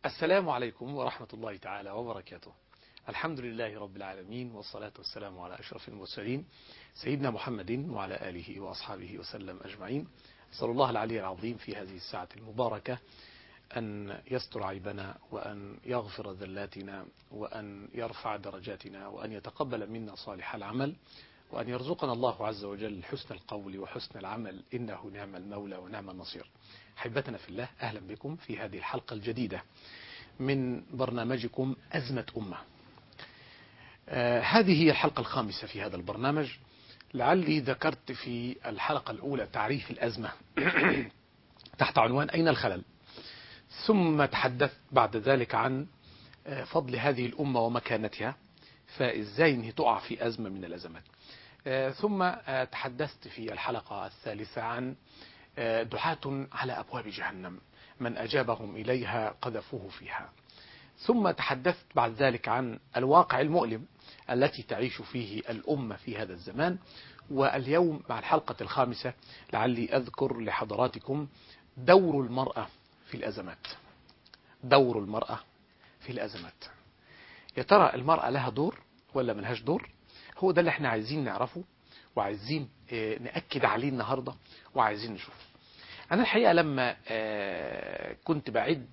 السلام عليكم ورحمة الله تعالى وبركاته. الحمد لله رب العالمين، والصلاة والسلام على أشرف المرسلين سيدنا محمد وعلى آله وأصحابه وسلم أجمعين. أسأل الله العلي العظيم في هذه الساعة المباركة أن يستر عيبنا، وأن يغفر ذلاتنا، وأن يرفع درجاتنا، وأن يتقبل منا صالح العمل، وأن يرزقنا الله عز وجل حسن القول وحسن العمل، إنه نعم المولى ونعم النصير. أحبتنا في الله، أهلا بكم في هذه الحلقة الجديدة من برنامجكم أزمة أمة. هذه هي الحلقة الخامسة في هذا البرنامج. لعلي ذكرت في الحلقة الأولى تعريف الأزمة تحت عنوان أين الخلل، ثم تحدثت بعد ذلك عن فضل هذه الأمة ومكانتها، فإزاي أنها تقع في أزمة من الأزمات. ثم تحدثت في الحلقة الثالثة عن دعاة على أبواب جهنم، من أجابهم إليها قذفوه فيها. ثم تحدثت بعد ذلك عن الواقع المؤلم التي تعيش فيه الأمة في هذا الزمان. واليوم مع الحلقة الخامسة لعلي أذكر لحضراتكم دور المرأة في الأزمات. دور المرأة في الأزمات، يا ترى المرأة لها دور ولا ملهاش دور؟ هو ده اللي احنا عايزين نعرفه، وعايزين نأكد عليه النهاردة، وعايزين نشوف. أنا الحقيقة لما كنت بعد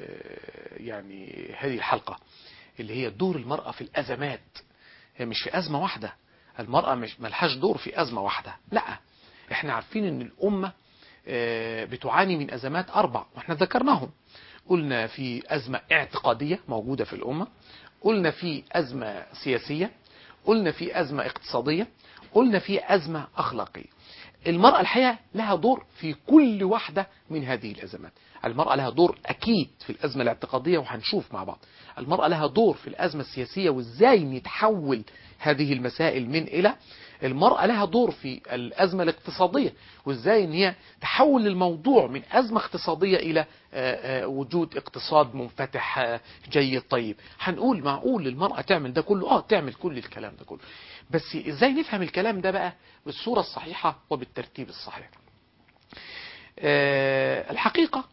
يعني هذه الحلقة اللي هي دور المرأة في الأزمات، هي مش في أزمة واحدة. المرأة مش ملهاش دور في أزمة واحدة، لا، احنا عارفين ان الأمة بتعاني من أزمات 4 واحنا ذكرناهم. قلنا في أزمة اعتقادية موجودة في الأمة، قلنا في أزمة سياسية، قلنا في أزمة اقتصادية، قلنا في أزمة أخلاقية. المرأة الحقيقة لها دور في كل واحدة من هذه الأزمات. المرأة لها دور أكيد في الأزمة الاعتقادية، وهنشوف مع بعض. المرأة لها دور في الأزمة السياسية، وإزاي نتحول هذه المسائل من إلى. المرأة لها دور في الأزمة الاقتصادية، وإزاي إن هي تحول الموضوع من أزمة اقتصادية إلى وجود اقتصاد منفتح جيد طيب. هنقول معقول المرأة تعمل ده كله؟ تعمل كل الكلام ده كله، بس إزاي نفهم الكلام ده بقى بالصورة الصحيحة وبالترتيب الصحيح؟ الحقيقة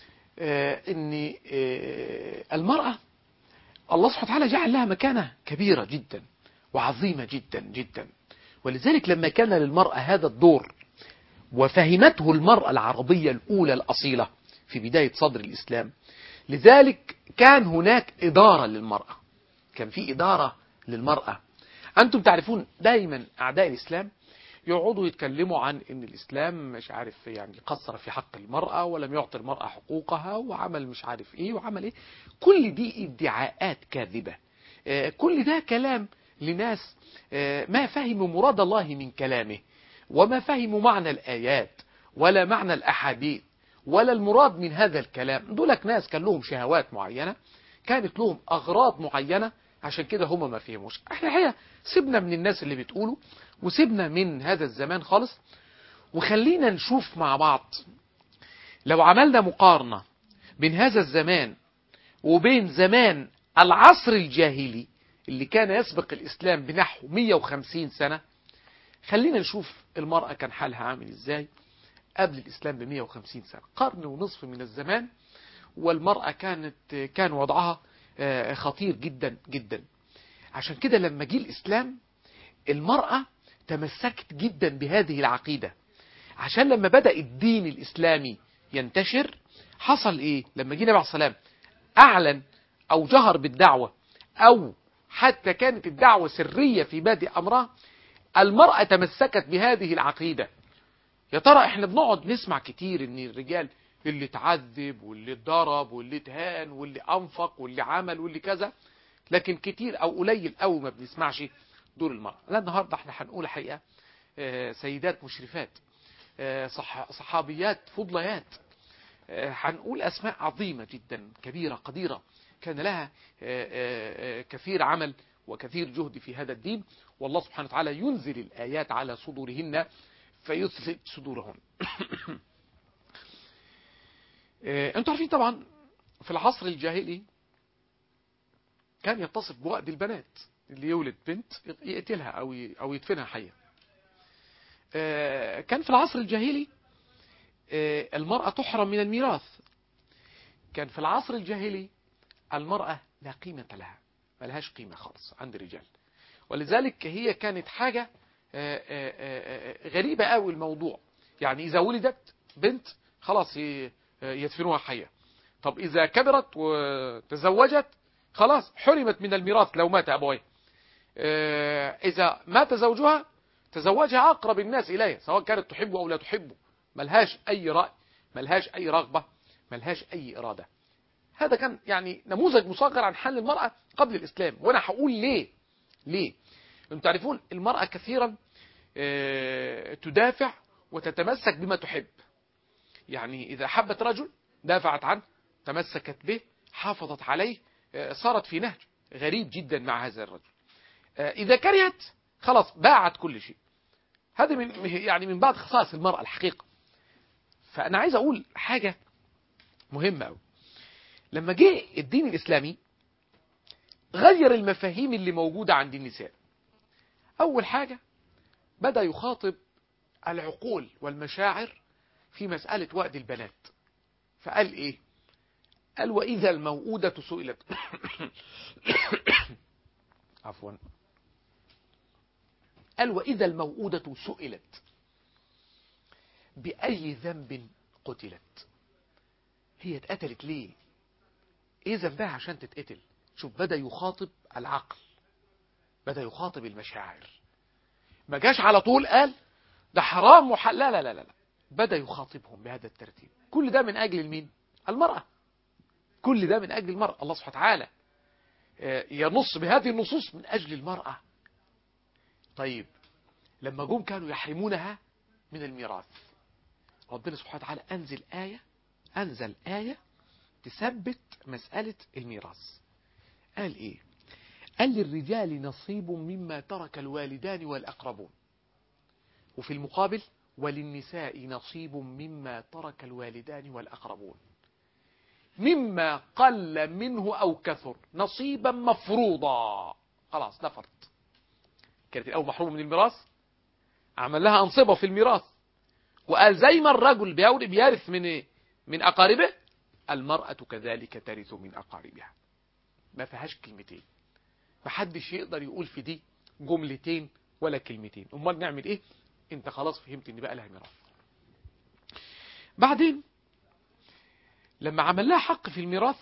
أن المرأة الله سبحانه وتعالى جعل لها مكانة كبيرة جدا وعظيمة جدا جدا. ولذلك لما كان للمرأة هذا الدور وفهمته المرأة العربية الأولى الأصيلة في بداية صدر الإسلام، لذلك كان هناك إدارة للمرأة، كان في إدارة للمرأة. أنتم تعرفون دائما أعداء الإسلام يقعدوا يتكلموا عن ان الاسلام مش عارف يعني قصر في حق المرأة، ولم يعطي المرأة حقوقها، وعمل مش عارف ايه وعمل ايه. كل دي ادعاءات كاذبة، كل ده كلام لناس ما فهموا مراد الله من كلامه، وما فهموا معنى الآيات ولا معنى الأحاديث ولا المراد من هذا الكلام. دولك ناس كان لهم شهوات معينة، كانت لهم أغراض معينة، عشان كده هم ما فهموش. احنا الحقيقة سيبنا من الناس اللي بتقوله، وسيبنا من هذا الزمان خالص، وخلينا نشوف مع بعض لو عملنا مقارنة بين هذا الزمان وبين زمان العصر الجاهلي اللي كان يسبق الإسلام بنحو 150 سنة. خلينا نشوف المرأة كان حالها عامل ازاي قبل الإسلام ب 150 سنة، قرن ونصف من الزمان، والمرأة كان وضعها خطير جدا جدا. عشان كده لما جه الإسلام المرأة تمسكت جدا بهذه العقيدة، عشان لما بدأ الدين الإسلامي ينتشر حصل إيه؟ لما جه النبي عليه السلام أعلن أو جهر بالدعوة، أو حتى كانت الدعوة سرية في بادئ أمرها، المرأة تمسكت بهذه العقيدة. يا ترى احنا بنقعد نسمع كتير ان الرجال اللي اتعذب واللي اتضرب واللي اتهان واللي انفق واللي عمل واللي كذا، لكن كتير او قليل او ما بنسمعش دور المرأة. لا، النهاردة احنا هنقول حقيقة سيدات مشرفات، صحابيات فضليات، هنقول اسماء عظيمة جدا كبيرة قديرة كان لها كثير عمل وكثير جهد في هذا الدين، والله سبحانه وتعالى ينزل الآيات على صدورهن فيثبت صدورهم. انتوا عارفين طبعا في العصر الجاهلي كان يتصف بوأد البنات، اللي يولد بنت يقتلها او يدفنها حية. كان في العصر الجاهلي المرأة تحرم من الميراث. كان في العصر الجاهلي المرأة لا قيمة لها، ما لهاش قيمة خالص عند الرجال. ولذلك هي كانت حاجة غريبة قوي الموضوع. يعني إذا ولدت بنت خلاص يدفنوها حية. طب إذا كبرت وتزوجت خلاص حرمت من الميراث لو مات أبويه. إذا مات زوجها تزوجها أقرب الناس إليها سواء كانت تحبه أو لا تحبه، ملهاش أي رأي، ملهاش أي رغبة، ملهاش أي إرادة. هذا كان يعني نموذج مصغر عن حال المرأة قبل الإسلام. وأنا هقول ليه؟ أنتم تعرفون المرأة كثيرا تدافع وتتمسك بما تحب. يعني إذا حبت رجل دافعت عنه، تمسكت به، حافظت عليه، صارت في نهج غريب جدا مع هذا الرجل. إذا كرهت خلاص باعت كل شيء. هذا من بعض خصائص المرأة الحقيقة. فأنا عايز أقول حاجة مهمة أوي. لما جه الدين الإسلامي غير المفاهيم اللي موجودة عند النساء. أول حاجة بدأ يخاطب العقول والمشاعر في مسألة وأد البنات. فقال إيه؟ قال وإذا الموءودة سئلت عفوا، قال وإذا الموءودة سئلت بأي ذنب قتلت. هي اتقتلت ليه؟ ايه ذنبها عشان تتقتل؟ شوف، بدأ يخاطب العقل، بدأ يخاطب المشاعر. ما جاش على طول قال ده حرام لا لا لا لا، بدأ يخاطبهم بهذا الترتيب. كل ده من أجل المين؟ المرأة. كل ده من أجل المرأة. الله سبحانه وتعالى ينص بهذه النصوص من أجل المرأة. طيب لما جم كانوا يحرمونها من الميراث، ربنا سبحانه وتعالى أنزل آية تثبت مسألة الميراث. قال إيه؟ قال للرجال نصيب مما ترك الوالدان والأقربون، وفي المقابل وللنساء نصيب مما ترك الوالدان والأقربون مما قل منه أو كثر نصيبا مفروضا. خلاص ده فرض. كانت الأول محرومة من الميراث، عمل لها أنصبة في الميراث، وقال زي ما الرجل بيرث من أقاربه، المرأة كذلك ترث من أقاربها. ما فيهاش كلمتين، ما حدش يقدر يقول في دي جملتين ولا كلمتين. امال نعمل ايه؟ انت خلاص فهمت ان بقى لها ميراث. بعدين لما عمل لها حق في الميراث،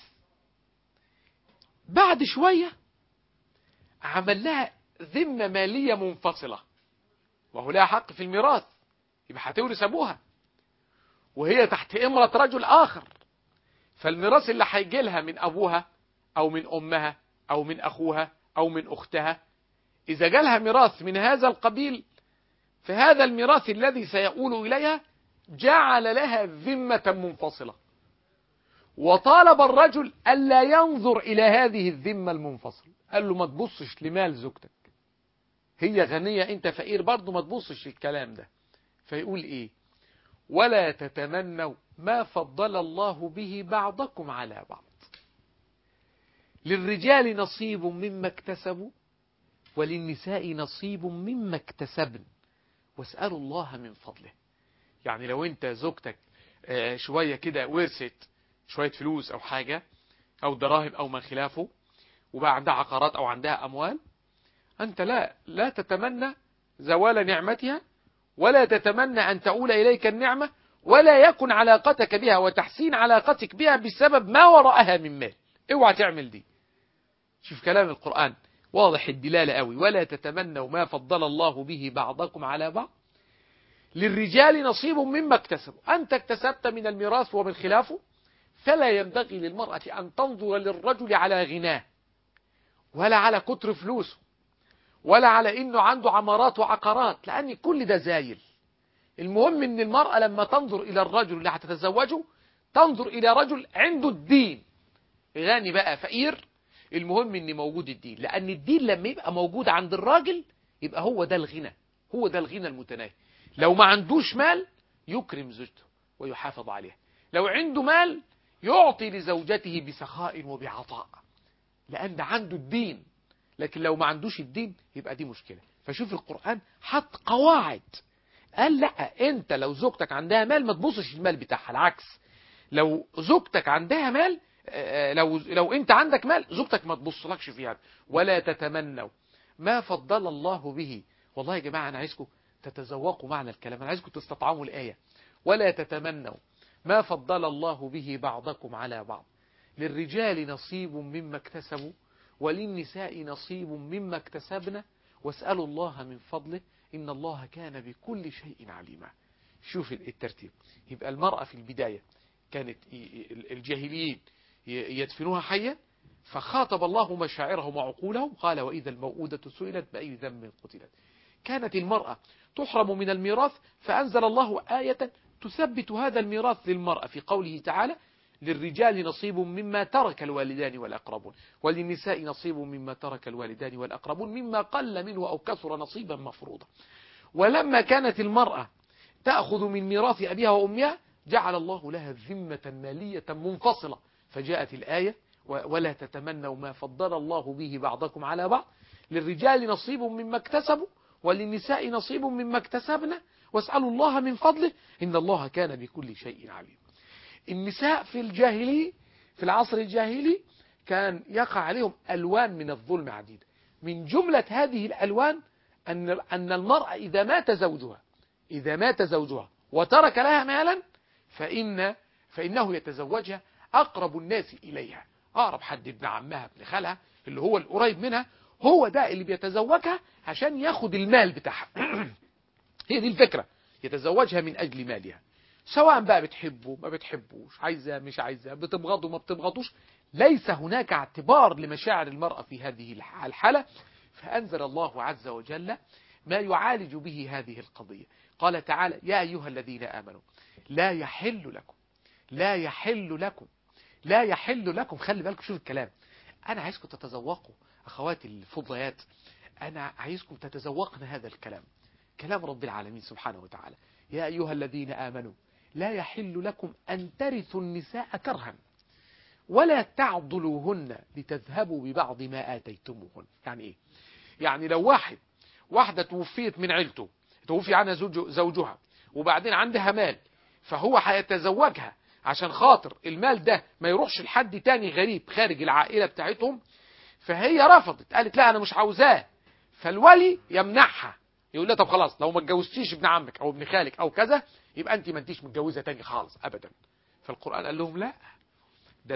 بعد شوية عمل لها ذمة مالية منفصلة. وهو لها حق في الميراث، يبقى هتورث ابوها وهي تحت امرة رجل اخر. فالميراث اللي هيجي لها من ابوها او من امها او من اخوها او من اختها، اذا جالها ميراث من هذا القبيل، فهذا الميراث الذي سيؤول اليها جعل لها ذمة منفصلة. وطالب الرجل ألا ينظر إلى هذه الذمة المنفصلة. قال له ما تبصش لمال زوجتك، هي غنية انت فقير برضه، ما تبصش الكلام ده. فيقول ايه؟ ولا تتمنوا ما فضل الله به بعضكم على بعض، للرجال نصيب مما اكتسبوا وللنساء نصيب مما اكتسبن واسألوا الله من فضله. يعني لو انت زوجتك شوية كده ورثت شوية فلوس او حاجة او دراهم او ما خلافه، وبقى عندها عقارات او عندها اموال، انت لا تتمنى زوال نعمتها، ولا تتمنى ان تؤول اليك النعمة، ولا يكن علاقتك بها وتحسين علاقتك بها بسبب ما وراءها من مال. اوعى تعمل دي. شوف كلام القرآن واضح الدلالة قوي. ولا تتمنوا ما فضل الله به بعضكم على بعض، للرجال نصيب مما اكتسبوا. أنت اكتسبت من الميراث ومن خلافه، فلا ينبغي للمرأة أن تنظر للرجل على غناه، ولا على كتر فلوسه، ولا على إنه عنده عمارات وعقارات، لأن كل ده زايل. المهم إن المرأة لما تنظر إلى الرجل اللي هتتزوجه تنظر إلى رجل عنده الدين، غني بقى فقير، المهم إن موجود الدين. لأن الدين لما يبقى موجود عند الراجل يبقى هو ده الغنى، هو ده الغنى المتناهي. لو ما عندوش مال يكرم زوجته ويحافظ عليها، لو عنده مال يعطي لزوجته بسخاء وبعطاء، لأن عنده الدين. لكن لو ما عندوش الدين يبقى دي مشكلة. فشوف القرآن حط قواعد، قال لا، انت لو زوجتك عندها مال ما تبصش المال بتاعها، العكس، لو زوجتك عندها مال لو انت عندك مال زوجتك ما تبصلكش في هذا. ولا تتمنوا ما فضل الله به. والله يا جماعة أنا عايزكم تتذوقوا معنى الكلام، أنا عايزكم تستطعموا الآية. ولا تتمنوا ما فضل الله به بعضكم على بعض، للرجال نصيب مما اكتسبوا وللنساء نصيب مما اكتسبنا واسألوا الله من فضله إن الله كان بكل شيء عليما. شوف الترتيب. يبقى المرأة في البداية كانت الجاهليين يدفنوها حية، فخاطب الله مشاعرهم وعقولهم قال وإذا الموءودة سئلت بأي ذنب قتلت. كانت المرأة تحرم من الميراث، فأنزل الله آية تثبت هذا الميراث للمرأة في قوله تعالى للرجال نصيب مما ترك الوالدان والأقربون وللنساء نصيب مما ترك الوالدان والأقربون مما قل منه أو كثر نصيبا مفروضا. ولما كانت المرأة تأخذ من ميراث أبيها وأمها جعل الله لها ذمة مالية منفصلة، فجاءت الآية ولا تتمنوا ما فضل الله به بعضكم على بعض، للرجال نصيب مما اكتسبوا وللنساء نصيب مما اكتسبنا واسألوا الله من فضله إن الله كان بكل شيء عليم. النساء في الجاهلي في العصر الجاهلي كان يقع عليهم ألوان من الظلم عديدة. من جملة هذه الألوان أن المرأة إذا مات زوجها وترك لها مالا فإنه يتزوجها أقرب الناس إليها، أقرب حد، ابن عمها ابن خالها اللي هو القريب منها، هو ده اللي بيتزوجها عشان ياخد المال بتاعها. هي دي الفكرة، يتزوجها من أجل مالها، سواء بقى بتحبه ما بتحبوش، عايزة مش عايزة، بتبغضه ما بتبغضوش، ليس هناك اعتبار لمشاعر المرأة في هذه الحالة. فأنزل الله عز وجل ما يعالج به هذه القضية. قال تعالى يا أيها الذين آمنوا لا يحل لكم. خلي بالكم، شوف الكلام، أنا عايزكم تتذوقوا أخواتي الفضليات، أنا عايزكم تتذوقن هذا الكلام، كلام رب العالمين سبحانه وتعالى. يا أيها الذين آمنوا لا يحل لكم أن ترثوا النساء كرها ولا تعضلوهن لتذهبوا ببعض ما آتيتموهن. يعني إيه؟ يعني لو واحدة توفيت من عيلته، توفي عنها زوجها وبعدين عندها مال، فهو هيتزوجها عشان خاطر المال ده ما يروحش لحد تاني غريب خارج العائلة بتاعتهم، فهي رفضت، قالت لا أنا مش عاوزاه، فالولي يمنعها، يقول لها طب خلاص لو ما اتجوزتيش ابن عمك أو ابن خالك أو كذا يبقى أنت ما انتيش متجوزة تاني خالص أبدا. فالقرآن قال لهم لا، ده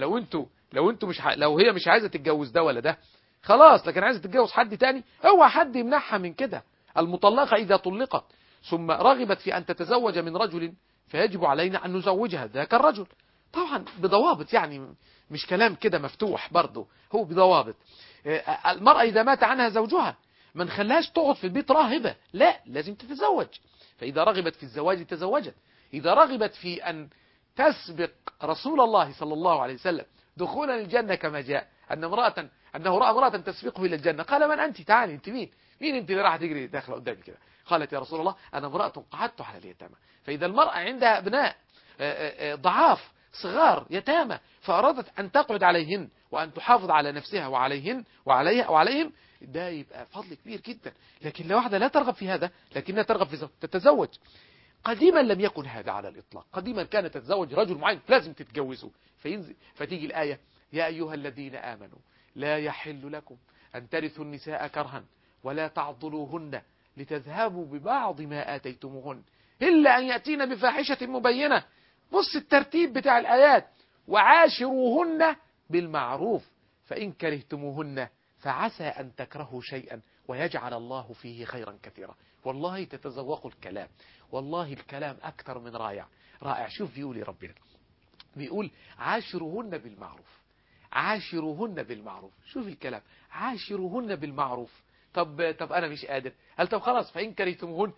لو هي مش عايزة تتجوز ده ولا ده خلاص، لكن عايزة تتجوز حد تاني اوعى حد يمنعها من كده. المطلقة إذا طلقت ثم رغبت في أن تتزوج من رجل فيجب علينا أن نزوجها ذاك الرجل، طبعا بضوابط، يعني مش كلام كده مفتوح برضه، هو بضوابط. المرأة إذا مات عنها زوجها ما نخليهاش تقعد في البيت راهبة، لا، لازم تتزوج. فإذا رغبت في الزواج تزوجت. إذا رغبت في أن تسبق رسول الله صلى الله عليه وسلم دخولا الجنة كما جاء أنه رأى امرأة تسبقه إلى الجنة، قال من أنت؟ تعالي أنت مين أنت اللي راح تجري داخله قدامي كده؟ قالت يا رسول الله أنا امرأة قعدت على اليتامى. فإذا المرأة عندها أبناء ضعاف صغار يتامى فأرادت أن تقعد عليهن وأن تحافظ على نفسها وعليهم، ده يبقى فضل كبير جدا. لكن لو واحدة لا ترغب في هذا لكنها ترغب في تتزوج. قديما لم يكن هذا على الإطلاق، قديما كانت تتزوج رجل معين لازم تتجوزه، فتيجي الآية يا أيها الذين آمنوا لا يحل لكم أن ترثوا النساء كرها ولا تعضلوهن لتذهبوا ببعض ما آتيتموهن إلا أن يأتين بفاحشة مبينة. بص الترتيب بتاع الآيات، وعاشروهن بالمعروف فإن كرهتموهن فعسى أن تكرهوا شيئا ويجعل الله فيه خيرا كثيرا. والله تتذوقوا الكلام، والله الكلام أكثر من رائع. شوف بيقول ربنا، بيقول عاشروهن بالمعروف. شوف الكلام، عاشروهن بالمعروف. طب أنا مش قادر، قال طب خلاص فإن كرهتموهن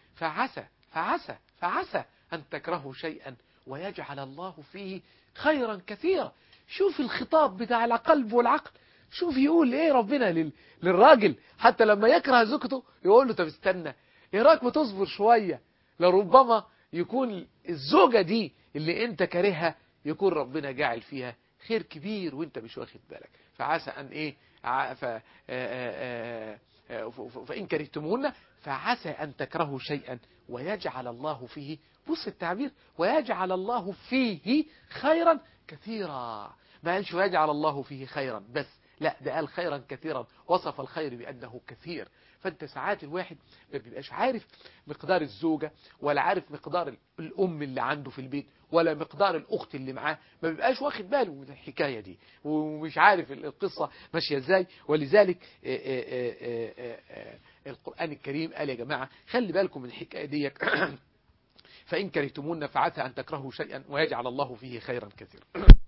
فعسى أن تكرهوا شيئا ويجعل الله فيه خيرا كثيرا. شوف الخطاب بتاع القلب والعقل، شوف يقول ايه ربنا للراجل حتى لما يكره زوجته يقول له طب استنى، ايه رايك ما تصبر شوية، لربما يكون الزوجة دي اللي انت كارهها يكون ربنا جاعل فيها خير كبير وانت مش واخد بالك. فعسى ان ايه فإن كرهتموهن فعسى أن تكرهوا شيئا ويجعل الله فيه، بص التعبير، ويجعل الله فيه خيرا كثيرا. ما قالش ويجعل الله فيه خيرا بس، لا ده قال خيرا كثيرا، وصف الخير بأنه كثير. فانت ساعات الواحد ما بيبقاش عارف مقدار الزوجة، ولا عارف مقدار الأم اللي عنده في البيت، ولا مقدار الأخت اللي معاه، ما بيبقاش واخد باله من الحكاية دي، ومش عارف القصة ماشية ازاي. ولذلك القرآن الكريم قال يا جماعة خلي بالكم من الحكاية دي فإن كرهتمون فعسى أن تكرهوا شيئا ويجعل الله فيه خيرا كثيرا.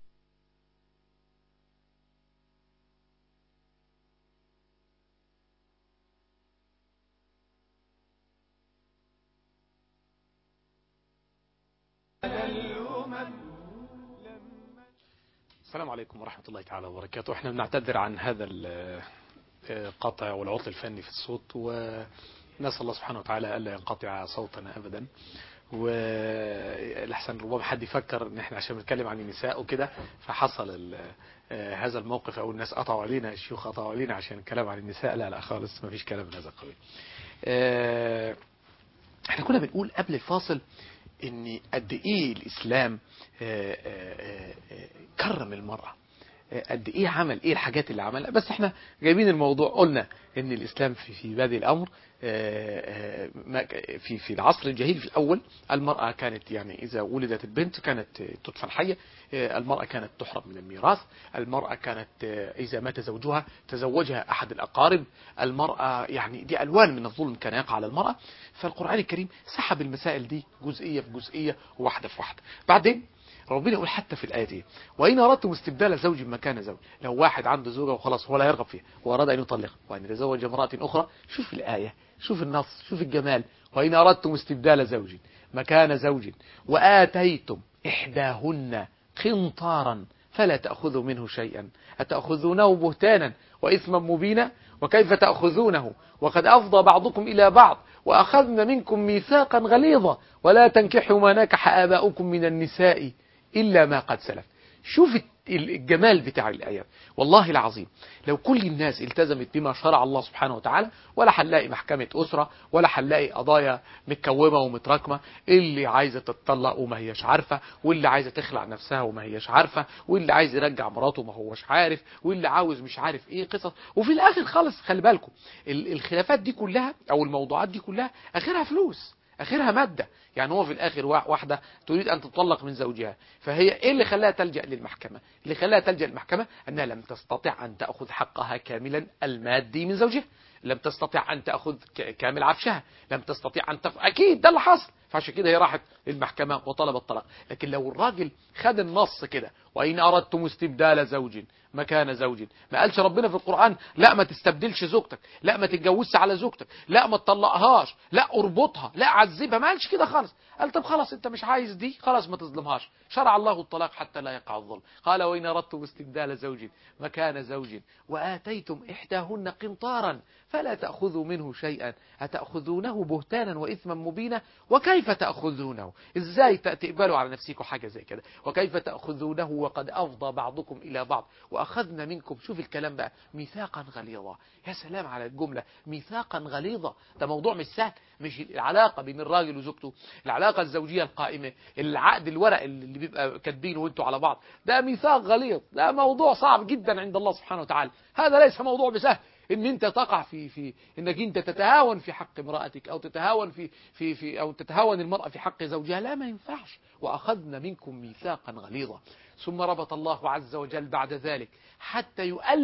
السلام عليكم ورحمة الله تعالى وبركاته. احنا بنعتذر عن هذا القطع والعطل الفني في الصوت، ونسأل الله سبحانه وتعالى ألا ينقطع صوتنا أبدا. والأحسن ربما حد يفكر ان احنا عشان بنتكلم عن النساء وكده فحصل هذا الموقف، او الناس قطعوا علينا، الشيوخ قطعوا علينا عشان الكلام عن النساء. لا لا خالص، ما فيش كلام من هذا القبيل. احنا كنا بنقول قبل الفاصل ان قد ايه الاسلام كرم المرأة، قد ايه عمل ايه الحاجات اللي عملها. بس احنا جايبين الموضوع، قلنا ان الاسلام في بادئ الامر في العصر الجاهلي في الاول المرأة كانت يعني اذا ولدت البنت كانت تدفن حية، المرأة كانت تحرم من الميراث، المرأة كانت اذا مات زوجها تزوجها احد الاقارب، المرأة يعني دي الوان من الظلم كان يقع على المرأة. فالقرآن الكريم سحب المسائل دي جزئية في جزئية وواحدة في واحدة. بعدين ربنا يقول حتى في الآية دي وإن أردتم استبدال زوج مكان زوج، لو واحد عنده زوجة وخلاص هو لا يرغب فيها وأراد أن يطلقها وأن يتزوج امرأة أخرى، شوف الآية، شوف النص، شوف الجمال. وإن أردتم استبدال زوج مكان زوج وآتيتم إحداهن قنطارا فلا تأخذوا منه شيئا أتأخذونه بهتانا وإثما مبينا وكيف تأخذونه وقد أفضى بعضكم إلى بعض وأخذن منكم ميثاقا غليظا ولا تنكحوا ما نكح آباؤكم من النساء إلا ما قد سلف. شوف الجمال بتاع الآيات. والله العظيم لو كل الناس التزمت بما شرع الله سبحانه وتعالى ولا هنلاقي محكمة أسرة، ولا هنلاقي قضايا متكومة ومتراكمة، اللي عايزة تتطلق وما هيش عارفة، واللي عايزة تخلع نفسها وما هيش عارفة، واللي عايز يرجع مراته ما هوش عارف، واللي عاوز مش عارف ايه قصص. وفي الآخر خالص خلي بالكم الخلافات دي كلها أو الموضوعات دي كلها آخرها فلوس، آخرها مادة. يعني هو في الآخر واحدة تريد أن تطلق من زوجها، فهي إيه اللي خلاها تلجأ للمحكمة؟ اللي خلاها تلجأ للمحكمة أنها لم تستطع أن تأخذ حقها كاملا المادي من زوجها، لم تستطع أن تأخذ كامل عفشها، لم تستطيع أن أكيد ده اللي حصل، فعشان كده هي راحت للمحكمة وطلبت الطلاق. لكن لو الراجل خد النص كده وإن أردتم استبدال زوج مكان زوج، ما قالش ربنا في القرآن لا ما تستبدلش زوجتك، لا ما تتجوزش على زوجتك، لا ما تطلقهاش، لا اربطها، لا عذبها، ما قالش كده خالص. قال طب خلاص انت مش عايز دي، خلاص ما تظلمهاش. شرع الله الطلاق حتى لا يقع الظلم. قال وإن أردتم استبدال زوج مكان زوج وآتيتم إحداهن قنطارا فلا تأخذوا منه شيئا أتأخذونه بهتانا وإثما مبينا وكيف تأخذونه، ازاي تقبلوا على نفسكم حاجة زي كده، وكيف تأخذونه وقد أفضى بعضكم إلى بعض وأخذنا منكم، شوف الكلام بقى، ميثاقا غليظا. يا سلام على الجملة، ميثاقا غليظا. ده موضوع مش سهل، مش العلاقة بين الراجل وزوجته، العلاقة الزوجية القائمة، العقد الورق اللي بيبقى كاتبينه وانتوا على بعض، ده ميثاق غليظ، ده موضوع صعب جدا عند الله سبحانه وتعالى. هذا ليس موضوع بسهل ان انت تقع في انك انت تتهاون في حق امرأتك او تتهاون او تتهاون المرأة في حق زوجها، لا ما ينفعش. واخذنا منكم ميثاقا غليظا. ثم ربط الله عز وجل بعد ذلك حتى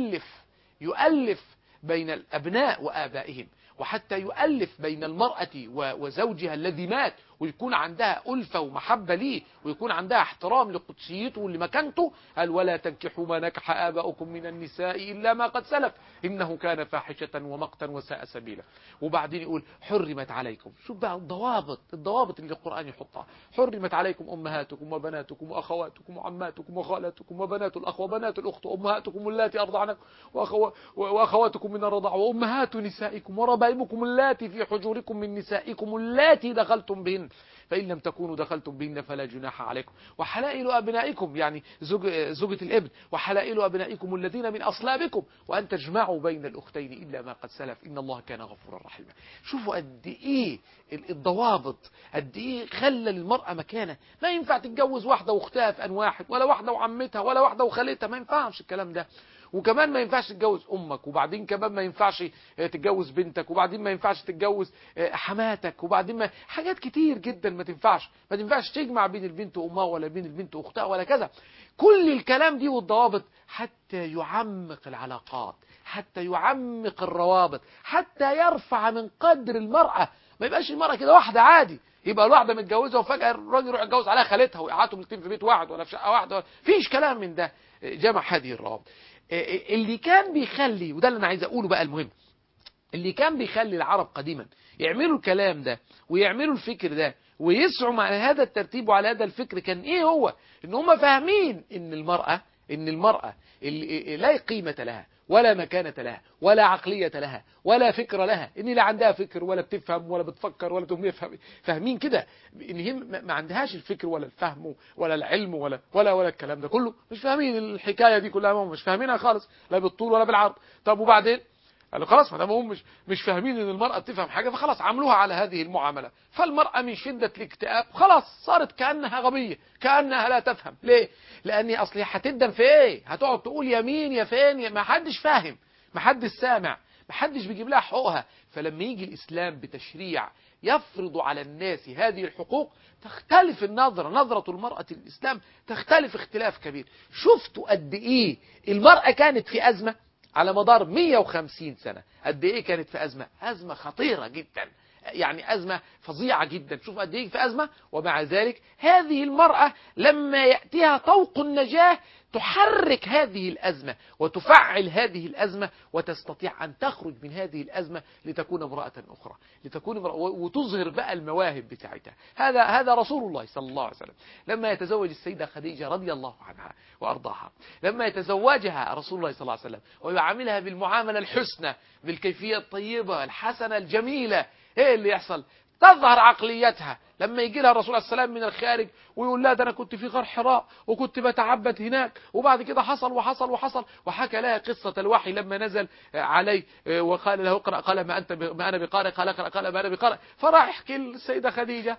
يؤلف بين الابناء وآبائهم، وحتى يؤلف بين المرأة وزوجها الذي مات، ويكون عندها ألفة ومحبة ليه، ويكون عندها احترام لقدسيته ولمكانته. قال ولا تنكحوا ما نكح آباؤكم من النساء إلا ما قد سلف إنه كان فاحشة ومقتا وساء سبيلا. وبعدين يقول حرمت عليكم، شوف بقى الضوابط اللي القرآن يحطها، حرمت عليكم أمهاتكم وبناتكم وأخواتكم وعماتكم وخالاتكم وبنات الأخ وبنات الأخت وأمهاتكم اللاتي أرضعنكم وأخواتكم من الرضاعة وأمهات نسائكم وربائبكم اللاتي في حجوركم من نسائكم اللاتي دخلتم بهن بهن فإن لم تكونوا دخلتم بهن فلا جناح عليكم وحلائل أبنائكم يعني زوجة الابن وحلائل أبنائكم الذين من أصلابكم وأن تجمعوا بين الأختين إلا ما قد سلف إن الله كان غفورا رحيما. شوفوا قد إيه الضوابط، قد إيه خلى للمرأة مكانة. ما ينفع تتجوز واحدة واختها في أن واحد، ولا واحدة وعمتها، ولا واحدة وخالتها، ما ينفعش الكلام ده. وكمان ما ينفعش تتجوز امك، وبعدين كمان ما ينفعش تتجوز بنتك، وبعدين ما ينفعش تتجوز حماتك، وبعدين حاجات كتير جدا ما تنفعش تجمع بين البنت وامها ولا بين البنت واختها ولا كذا. كل الكلام دي والضوابط حتى يعمق العلاقات، حتى يعمق الروابط، حتى يرفع من قدر المرأة. ما يبقاش المرأة كده واحدة عادي، يبقى الواحدة متجوزة وفجأة الراجل يروح يتجوز عليها خالتها ويقعدوا الاثنين في بيت واحد ولا في شقة واحدة. فيش كلام من ده. جمع هذه الروابط. اللي كان بيخلي، وده اللي انا عايز اقوله بقى المهم، اللي كان بيخلي العرب قديما يعملوا الكلام ده ويعملوا الفكر ده ويسعوا على هذا الترتيب وعلى هذا الفكر، كان ايه هو؟ ان هم فاهمين ان المرأة اللي لا قيمة لها ولا مكانة لها ولا عقلية لها ولا فكرة لها، ان لا عندها فكر ولا بتفهم ولا بتفكر ولا تهم فاهمين كده ان هي ما عندهاش الفكر ولا الفهم ولا العلم ولا الكلام ده كله. مش فاهمين الحكاية دي كلها، مش فاهمينها خالص، لا بالطول ولا بالعرض. طب وبعدين قالوا خلاص ما دام هم مش فاهمين ان المرأة بتفهم حاجة، فخلاص عملوها على هذه المعاملة. فالمرأة من شدة الاكتئاب خلاص صارت كأنها غبية، كأنها لا تفهم. ليه؟ لأن أصلي هتندم في ايه؟ هتقعد تقول يمين يا فين، ما حدش فاهم، ما حدش سامع، ما حدش بيجيب لها حقوقها. فلما يجي الإسلام بتشريع يفرض على الناس هذه الحقوق، تختلف نظرة المرأة للإسلام، تختلف اختلاف كبير. شفتوا قد ايه المرأة كانت في أزمة على مدار 150 سنة؟ قد ايه كانت في أزمة خطيرة جدا، يعني أزمة فظيعة جدا. شوف قد ايه في أزمة، ومع ذلك هذه المرأة لما يأتيها طوق النجاة تحرك هذه الأزمة وتفعل هذه الأزمة وتستطيع أن تخرج من هذه الأزمة لتكون امرأة أخرى، وتظهر بقى المواهب بتاعتها. هذا رسول الله صلى الله عليه وسلم لما يتزوج السيدة خديجة رضي الله عنها وأرضاها، لما يتزوجها رسول الله صلى الله عليه وسلم ويعاملها بالمعاملة الحسنى، بالكيفية الطيبة الحسنة الجميلة، ايه اللي يحصل؟ تظهر عقليتها. لما يجي لها الرسول عليه السلام من الخارج ويقول لها ده انا كنت في غار حراء وكنت بتعبد هناك وبعد كده حصل وحصل وحصل، وحكى لها قصة الوحي لما نزل عليه وقال له اقرأ، قال ما انا بقارئ، قال اقرأ، قال ما انا بقارئ. فراح يحكي للسيدة خديجة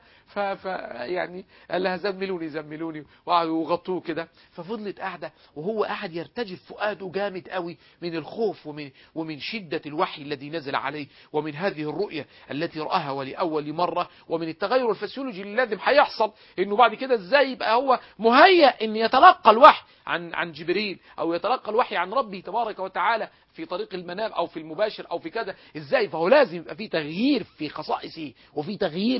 يعني قال لها زملوني وقعدوا وغطوه كده. ففضلت قاعدة وهو قاعد يرتجف فؤاده جامد قوي من الخوف ومن شدة الوحي الذي نزل عليه، ومن هذه الرؤية التي رآها ولأول مرة، ومن التغير الفسيولوجي اللي لازم هيحصل، انه بعد كده ازاي يبقى هو مهيأ ان يتلقى الوحي عن جبريل او يتلقى الوحي عن ربه تبارك وتعالى في طريق المنام او في المباشر او في كذا. ازاي؟ فهو لازم يبقى في تغيير في خصائصه وفي تغيير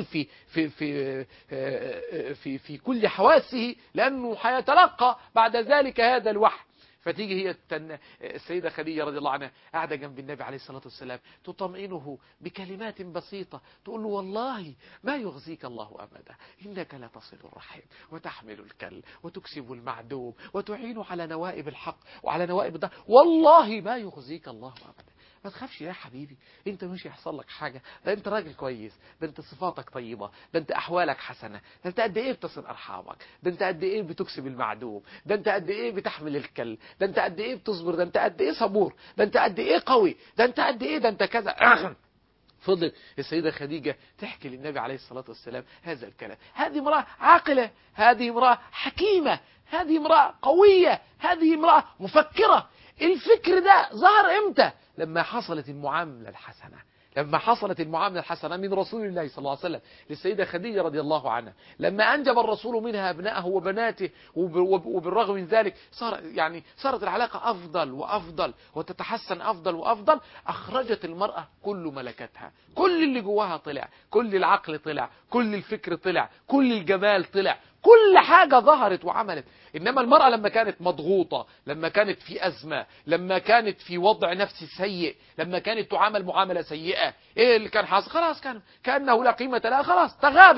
في كل حواسه، لانه هيتلقى بعد ذلك هذا الوحي. فتيجي هي السيدة خديجة رضي الله عنها قاعدة جنب النبي عليه الصلاة والسلام تطمئنه بكلمات بسيطة، تقول له والله ما يخزيك الله أبدا، إنك لا تصل الرحم وتحمل الكل وتكسب المعدوم وتعين على نوائب الحق وعلى نوائب الدار، والله ما يخزيك الله أبدا. ما تخافش يا حبيبي، انت مش هيحصل لك حاجة، ده انت راجل كويس، ده انت صفاتك طيبة، ده انت احوالك حسنة، ده انت قد ايه بتصل ارحامك، ده انت قد ايه بتكسب المعدوم، ده انت قد ايه بتحمل الكل، ده انت قد ايه بتصبر، ده انت قد ايه صبور، ده انت قد ايه قوي، ده انت قد ايه، ده انت كذا. فضل السيدة خديجة تحكي للنبي عليه الصلاة والسلام هذا الكلام. هذه امرأة عاقلة، هذه امرأة حكيمة، هذه امرأة قوية، هذه امرأة مفكرة. الفكر ده ظهر امتى؟ لما حصلت المعاملة الحسنة، لما حصلت المعاملة الحسنة من رسول الله صلى الله عليه وسلم للسيدة خديجة رضي الله عنها، لما أنجب الرسول منها أبنائه وبناته، وبالرغم من ذلك صارت العلاقة أفضل وأفضل وتتحسن أفضل وأفضل. أخرجت المرأة كل ملكتها، كل اللي جواها طلع، كل العقل طلع، كل الفكر طلع، كل الجمال طلع، كل حاجة ظهرت وعملت. إنما المرأة لما كانت مضغوطة، لما كانت في أزمة، لما كانت في وضع نفسي سيء، لما كانت تعامل معاملة سيئة، إيه اللي كان حاصل؟ خلاص كأنه لا قيمة لها، خلاص تغابت،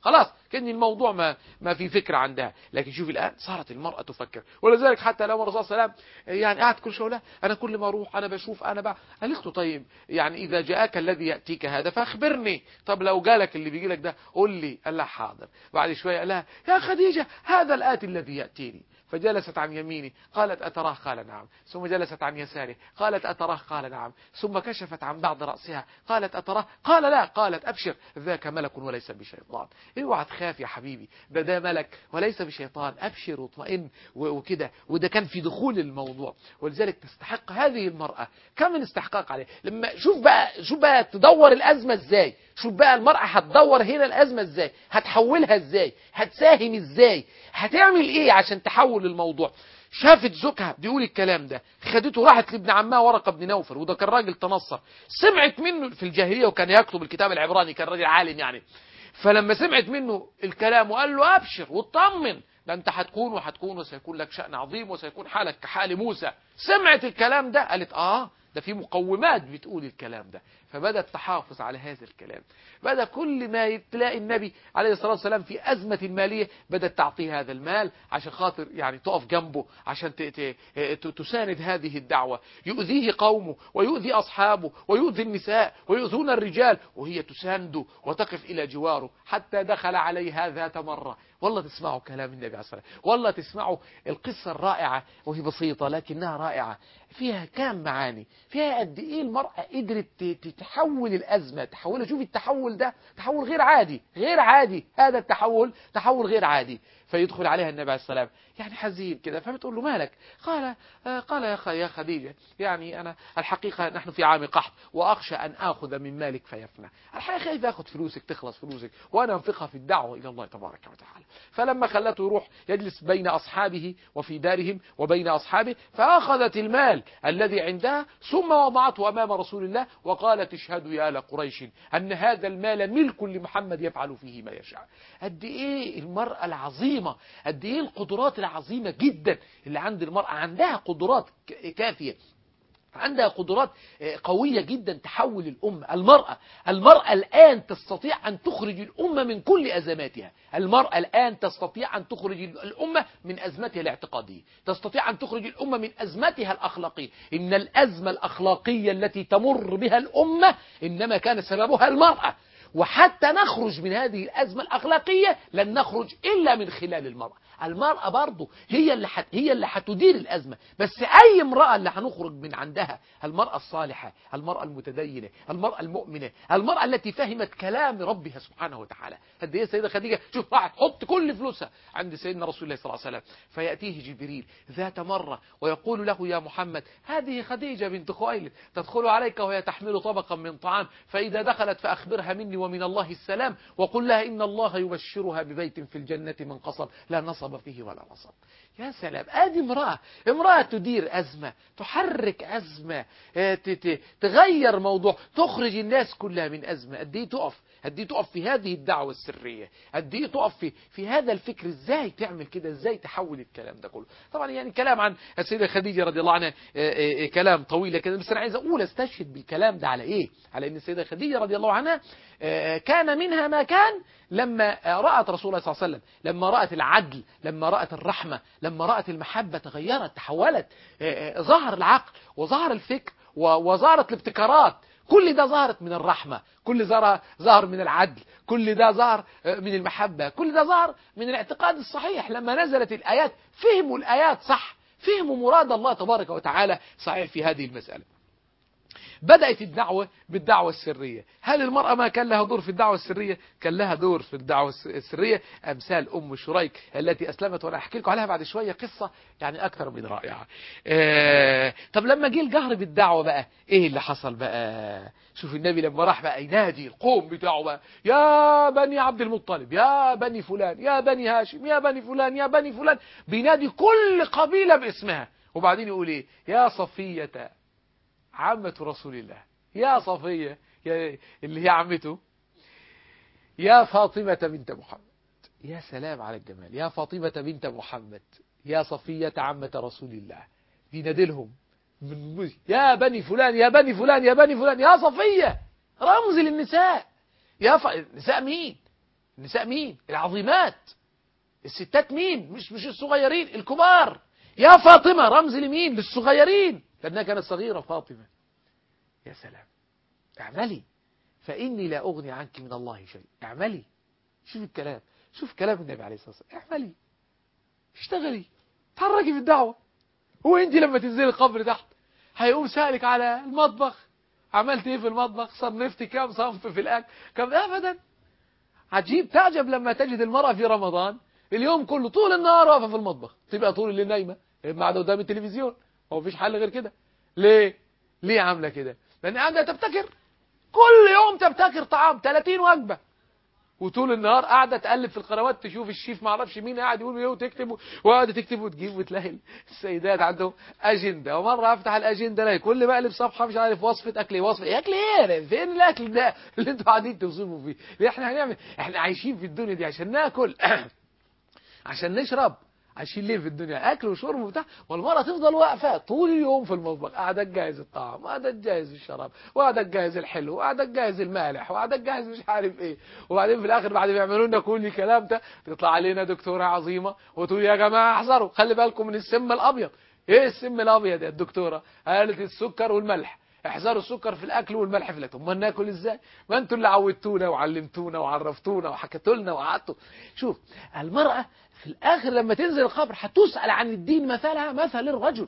خلاص كأن الموضوع ما في فكرة عندها. لكن شوف الآن صارت المرأة تفكر. ولذلك حتى لما الرسول صلى الله عليه وسلم يعني قاعد كل شوية أنا كل ما أروح أنا بشوف أنا بقى قالت له طيب يعني إذا جاءك الذي يأتيك هذا فأخبرني، طب لو جالك اللي بيجي لك ده قول لي. قال لها حاضر. بعد شوية قال لها يا خديجة هذا الآتي الذي يأتيني. فجلست عن يمينه قالت أتراه؟ قال نعم. ثم جلست عن يساره قالت أتراه؟ قال نعم. ثم كشفت عن بعض رأسها قالت أتراه؟ قال لا. قالت أبشر ذاك ملك وليس بشيطان. اوعى تخاف يا حبيبي، ده ملك وليس بشيطان، أبشر واطمئن وكده. وده كان في دخول الموضوع. ولذلك تستحق هذه المرأة كم من استحقاق عليه. لما شوف بقى تدور الأزمة ازاي. شوف بقى المرأة هتدور هنا الأزمة ازاي، هتحولها ازاي، هتساهم ازاي، هتعمل ايه عشان تحول الموضوع. شافت زوجها بيقول الكلام ده، خدته راحت لابن عمها ورقة بن نوفل، وده كان راجل تنصر، سمعت منه في الجاهلية وكان يكتب الكتاب العبراني، كان راجل عالم يعني. فلما سمعت منه الكلام وقال له أبشر واطمن، ده انت هتكون وسيكون لك شأن عظيم وسيكون حالك كحال موسى. سمعت الكلام ده قالت ده في مقومات بتقول الكلام ده. فبدأت تحافظ على هذا الكلام. بدأ كل ما تلاقي النبي عليه الصلاة والسلام في أزمة مالية بدأت تعطيه هذا المال عشان خاطر يعني تقف جنبه، عشان تساند هذه الدعوة. يؤذيه قومه ويؤذي أصحابه ويؤذي النساء ويؤذون الرجال، وهي تسانده وتقف إلى جواره. حتى دخل عليها ذات مرة، والله تسمعوا كلام النبي عليه الصلاة والسلام، والله تسمعوا القصة الرائعة، وهي بسيطة لكنها رائعة، فيها كام معاني، فيها قد ايه المرأة قدرت تحول الأزمة، تحولها. شوف التحول ده تحول غير عادي، غير عادي، هذا التحول تحول غير عادي. فيدخل عليها النبي عليه السلام يعني حزين كده، فبتقول له مالك؟ قال يا خديجة يعني أنا الحقيقة نحن في عام قحط وأخشى أن آخذ من مالك فيفنى. الحقيقة خايف أخذ فلوسك تخلص فلوسك وأنا أنفقها في الدعوة إلى الله تبارك وتعالى. فلما خلته يروح يجلس بين أصحابه وفي دارهم وبين أصحابه، فأخذت المال الذي عندها ثم وضعته أمام رسول الله وقالت اشهدوا يا آل قريش أن هذا المال ملك لمحمد يفعل فيه ما يشاء. قد إيه المرأة العظيمة، قد إيه القدرات العظيمة جدا اللي عند المرأة. عندها قدرات كافية، عندها قدرات قوية جدا تحول الأمة. المرأة الآن تستطيع أن تخرج الأمة من كل أزماتها. المرأة الآن تستطيع أن تخرج الأمة من أزمتها الاعتقادية، تستطيع أن تخرج الأمة من أزمتها الأخلاقية. إن الأزمة الأخلاقية التي تمر بها الأمة إنما كان سببها المرأة. وحتى نخرج من هذه الأزمة الأخلاقية لن نخرج إلا من خلال المرأة. المرأة برضو هي اللي هتدير الأزمة. بس أي امرأة اللي هنخرج من عندها؟ المرأة الصالحة، المرأة المتدينة، المرأة المؤمنة، المرأة التي فهمت كلام ربها سبحانه وتعالى. قد ايه سيدة خديجة شوف راحت تحط كل فلوسها عند سيدنا رسول الله صلى الله عليه وسلم. فيأتيه جبريل ذات مرة ويقول له يا محمد هذه خديجة بنت خويلد تدخل عليك وهي تحمل طبقا من طعام، فإذا دخلت فأخبرها مني ومن الله السلام، وقل لها إن الله يبشرها ببيت في الجنة من قصب لا نصب فيه ولا نصب. يا سلام، ادي امرأة تدير أزمة، تحرك أزمة، تغير موضوع، تخرج الناس كلها من أزمة. قد ايه تقف في هذه الدعوة السرية، قد ايه تقف في هذا الفكر. ازاي تعمل كده، ازاي تحول الكلام ده كله. طبعا يعني كلام عن السيدة خديجة رضي الله عنها كلام طويل كده، بس انا عايز اقول استشهد بالكلام ده على ايه؟ على ان السيدة خديجة رضي الله عنها كان منها ما كان لما رأت رسول الله صلى الله عليه وسلم، لما رأت العدل، لما رأت الرحمة، لما رأت المحبة، تغيرت، تحولت. ظهر العقل وظهر الفكر وظهرت الابتكارات. كل ده ظهرت من الرحمة، كل ده ظهر من العدل، كل ده ظهر من المحبة، كل ده ظهر من الاعتقاد الصحيح. لما نزلت الآيات فهموا الآيات صح، فهموا مراد الله تبارك وتعالى صحيح في هذه المسألة. بدأت الدعوة بالدعوة السرية. هل المرأة ما كان لها دور في الدعوة السرية؟ كان لها دور في الدعوة السرية. أمثال أم شريك التي أسلمت، وأنا أحكي لكم عليها بعد شوية قصة يعني أكثر من رائعة. طب لما جه الجهر بالدعوة بقى إيه اللي حصل بقى؟ شوف النبي لما راح بقى ينادي القوم بتاعه بقى يا بني عبد المطلب، يا بني فلان، يا بني هاشم، يا بني فلان، يا بني فلان، بينادي كل قبيلة باسمها. وبعدين يقول إيه؟ يا صفية عمة رسول الله، يا صفية اللي هي عمته، يا فاطمة بنت محمد. يا سلام على الجمال، يا فاطمة بنت محمد، يا صفية عمة رسول الله. بينادلهم يا بني فلان، يا بني فلان، يا بني فلان، يا صفية، رمز للنساء. نساء مين؟ النساء مين؟ العظيمات. الستات مين؟ مش الصغيرين، الكبار. يا فاطمة رمز لمين؟ للصغيرين، لأنها كانت صغيرة فاطمة. يا سلام. اعملي فإني لا أغني عنك من الله شيء. اعملي. شوف الكلام، شوف كلام النبي عليه الصلاة والسلام. اعملي، اشتغلي، تحركي في الدعوة. هو انت لما تنزلي القبر تحت هيقوم سألك على المطبخ، عملت ايه في المطبخ، صنفتي كام صنف في الأكل، كم؟ أبدا. عجيب، تعجب لما تجد المرأة في رمضان اليوم كله طول النهار واقفة في المطبخ، تبقى طول الليل نايمة قاعدة قدام التلفزيون. هو مفيش حل غير كده. ليه؟ ليه عاملة كده؟ لأن قاعدة تبتكر، كل يوم تبتكر طعام 30 وجبة، وطول النهار قاعدة تقلب في القنوات تشوف الشيف ما اعرفش مين قاعد يقول ايه وتكتب، وقاعدة تكتب وتجيب، وتلاقي السيدات عندهم اجنده. ومره افتح الاجنده الاقي كل مقلب صفحه مش عارف وصفه اكل ايه، وصفه ايه، اكل ايه، فين الاكل ده اللي انتوا قاعدين توصفوا فيه؟ ليه احنا هنعمل؟ احنا عايشين في الدنيا دي عشان ناكل عشان نشرب. عايشين ليه في الدنيا؟ اكل وشرب وبتاع. والمرأة تفضل واقفة طول اليوم في المطبخ، قاعدة تجهز الطعام، وقاعدة تجهز الشراب، وقاعدة تجهز الحلو، وقاعدة تجهز المالح، وقاعدة تجهز مش عارف ايه. وبعدين في الاخر بعد ما يعملوا لنا كل الكلام ده تطلع علينا دكتورة عظيمة وتقول يا جماعة احذروا، خلي بالكم من السم الابيض. ايه السم الابيض يا الدكتورة؟ قالت السكر والملح. احذروا السكر في الاكل والملح في الاكل. امال ناكل ازاي؟ ما انتوا اللي عودتونا وعلمتونا وعرفتونا وحكيتوا لنا وقعدتوا. شوف، المرأة في الآخر لما تنزل القبر هتسأل عن الدين مثلها مثل الرجل.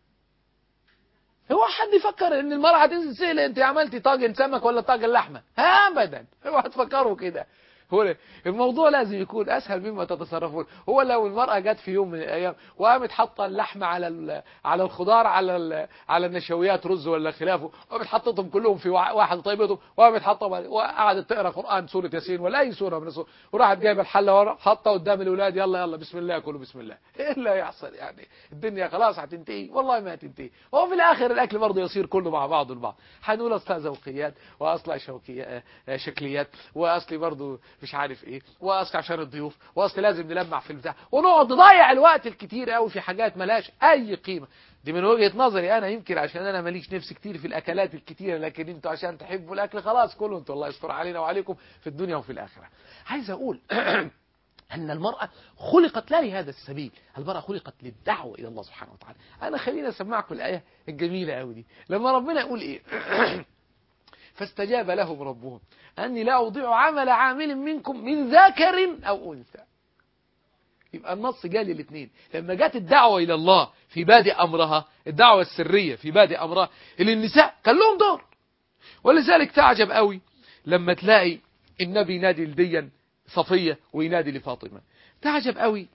هو حد يفكر ان المرأة هتنزل تسأل انت عملتي طاجن سمك ولا طاجن لحمة؟ ابدا. هو هتفكروا كده؟ هو الموضوع لازم يكون اسهل مما تتصرفون. هو لو المرأة جت في يوم من الايام وقامت حاطه اللحمة على الخضار، على النشويات، رز ولا خلافه، وقامت حطتهم كلهم في واحد طيبتهم، وقامت حاطه وقعدت تقرا قرآن سورة ياسين ولا اي سورة من السور، وراحت جايبه الحله ورا حاطه قدام الاولاد، يلا يلا بسم الله كلوا بسم الله. ايه اللي هيحصل يعني؟ الدنيا خلاص هتنتهي؟ والله ما هتنتهي. وهو في الاخر الاكل برضه يصير كله مع بعضه البعض. هنقول اصلها ذوقيات، واصلها شكليات، واصلي برضه مش عارف ايه، واصل عشان الضيوف، واصل لازم نلمع في البتاع، ونقعد نضيع الوقت الكتير قوي في حاجات ملهاش اي قيمه. دي من وجهة نظري انا، يمكن عشان انا ماليش نفس كتير في الاكلات الكتيره، لكن انتوا عشان تحبوا الاكل خلاص كله انتوا، الله يستر علينا وعليكم في الدنيا وفي الاخره. عايز اقول أن المرأة خلقت لا لهذا السبيل، المرأة خلقت للدعوة إلى الله سبحانه وتعالى. أنا خليني أسمعكم الآية الجميلة أوي دي، لما ربنا يقول إيه فاستجاب لهم ربهم أني لا أضيع عمل عامل منكم من ذكر أو أنثى. يبقى النص جالي الاثنين. لما جت الدعوة إلى الله في بادئ أمرها، الدعوة السرية في بادئ أمرها، اللي النساء كان لهم دور. ولذلك تعجب قوي لما تلاقي النبي ينادي لديا صفية وينادي لفاطمة. تعجب قوي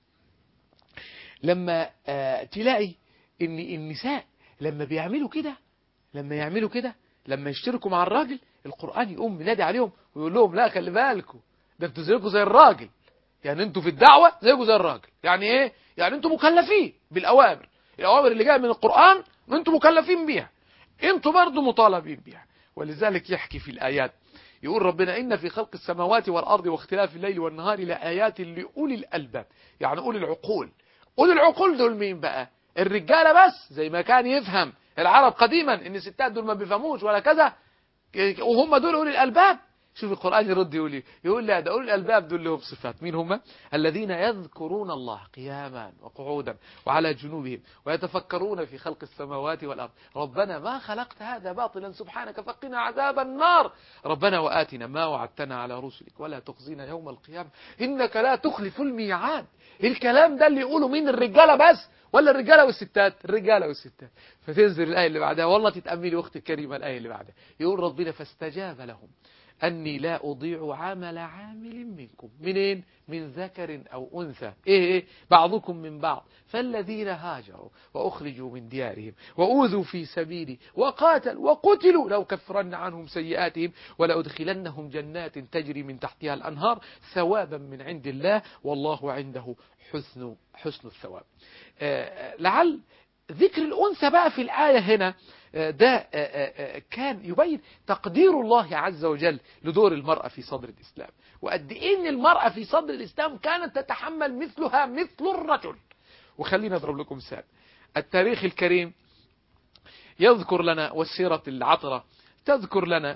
لما تلاقي ان النساء لما بيعملوا كده، لما يشتركوا مع الراجل، القرآن يقوم ينادي عليهم ويقول لهم لا خلي بالكم، ده انتوا زيكم زي الراجل. يعني انتوا في الدعوة زيكم زي الراجل. يعني ايه؟ يعني انتوا مكلفين بالأوامر، الأوامر اللي جاية من القرآن انتوا مكلفين بيها، انتوا برضو مطالبين بيها. ولذلك يحكي في الآيات يقول ربنا إن في خلق السماوات والأرض واختلاف الليل والنهار لآيات لأولي الألباب. يعني أولي العقول. أولي العقول دول مين بقى؟ الرجالة بس، زي ما كان يفهم العرب قديما إن الستات دول ما بيفهموش ولا كذا، وهم دول أولي الألباب. شوف القرآن يرد يقول لا، ده أولي الألباب دول لهم صفات. مين هم؟ الذين يذكرون الله قياما وقعودا وعلى جنوبهم ويتفكرون في خلق السماوات والأرض ربنا ما خلقت هذا باطلا سبحانك فقنا عذاب النار ربنا وآتنا ما وعدتنا على رسلك ولا تخزينا يوم القيامة إنك لا تخلف الميعاد. الكلام ده اللي يقولوا مين؟ الرجالة بس ولا الرجالة والستات؟ الرجالة والستات. فتنزل الآية اللي بعدها، والله تتأملي أختي الكريمة الآية اللي بعدها، يقول ربنا فاستجاب لهم أني لا أضيع عمل عامل منكم. منين؟ من ذكر أو أنثى. إيه بعضكم من بعض. فالذين هاجروا وأخرجوا من ديارهم وأوذوا في سبيلي وقاتلوا وقتلوا لو كفرن عنهم سيئاتهم ولأدخلنهم جنات تجري من تحتها الأنهار ثوابا من عند الله والله عنده حسن الثواب. لعل ذكر الأنثى بقى في الآية هنا ده كان يبين تقدير الله عز وجل لدور المرأة في صدر الإسلام، وقد إيه إن المرأة في صدر الإسلام كانت تتحمل مثلها مثل الرجل. وخلينا أضرب لكم مثال. التاريخ الكريم يذكر لنا، والسيرة العطرة تذكر لنا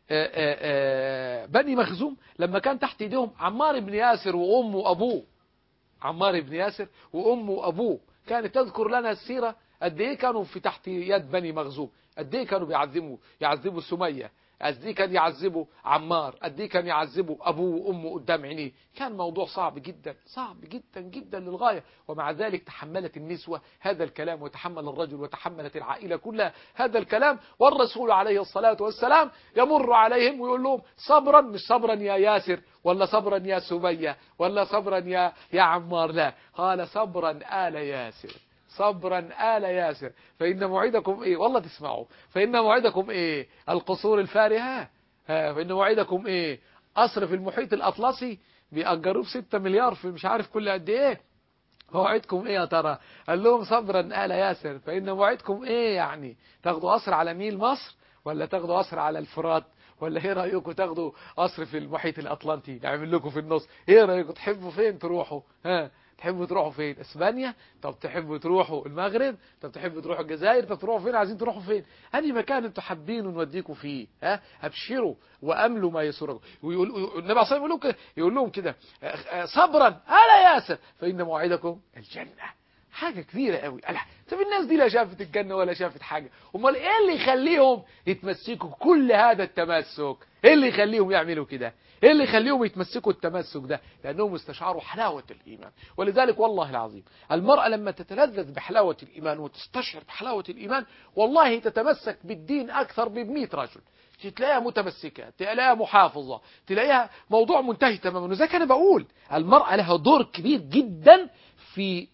بني مخزوم لما كان تحت ايديهم عمار بن ياسر وأمه وأبوه، عمار بن ياسر وأمه وأبوه، كانت تذكر لنا السيرة قد ايه كانوا في تحت يد بني مخزوم، قد ايه كانوا يعذبوا سمية، قد ايه كان يعذبوا عمار، قد ايه كان يعذبوا ابوه وامه قدام عينيه. كان موضوع صعب جدا، صعب جدا جدا للغايه، ومع ذلك تحملت النسوه هذا الكلام، وتحمل الرجل، وتحملت العائله كلها هذا الكلام، والرسول عليه الصلاه والسلام يمر عليهم ويقول لهم صبرا، مش صبرا يا ياسر ولا صبرا يا سميه ولا صبرا يا عمار، لا، قال صبرا آل ياسر، صبرا آل ياسر، فإن موعدكم إيه؟ والله تسمعوا، فإن موعدكم إيه؟ القصور الفارهة، فإن موعدكم إيه؟ قصر في المحيط الأطلسي بيأجروه ب6 مليار في مش عارف كل قد إيه. موعدكم إيه يا ترى؟ قال لهم صبرا آل ياسر، فإن موعدكم إيه؟ يعني تاخدوا قصر على نيل مصر ولا تاخدوا قصر على الفرات، ولا ايه رايكم تاخدوا قصر في المحيط الاطلنطي نعمل لكم في النص؟ ايه رايكم تحبوا فين تروحوا؟ تحبوا تروحوا فين؟ اسبانيا؟ طب تحبوا تروحوا المغرب؟ طب تحبوا تروحوا الجزائر؟ طب تروحوا فين؟ عايزين تروحوا فين؟ انهي مكان انتوا حابين نوديكم فيه؟ ابشروا واملوا ما يسركم. ويقول النبي عليه الصلاه والسلام يقول لهم كده صبرا آل ياسر فإن موعدكم الجنة. حاجة كبيرة قوي. طب الناس دي لا شافت الجنة ولا شافت حاجة، امال ايه اللي يخليهم يتمسكوا كل هذا التمسك؟ ايه اللي يخليهم يعملوا كده؟ ايه اللي يخليهم يتمسكوا التمسك ده؟ لانهم استشعروا حلاوة الايمان. ولذلك والله العظيم المرأة لما تتلذذ بحلاوة الايمان وتستشعر بحلاوة الايمان والله تتمسك بالدين اكثر ب100 رجل. تلاقيها متمسكة، تلاقيها محافظة، تلاقيها موضوع منتهي تماما. وذلك انا بقول المرأة لها دور كبير جدا في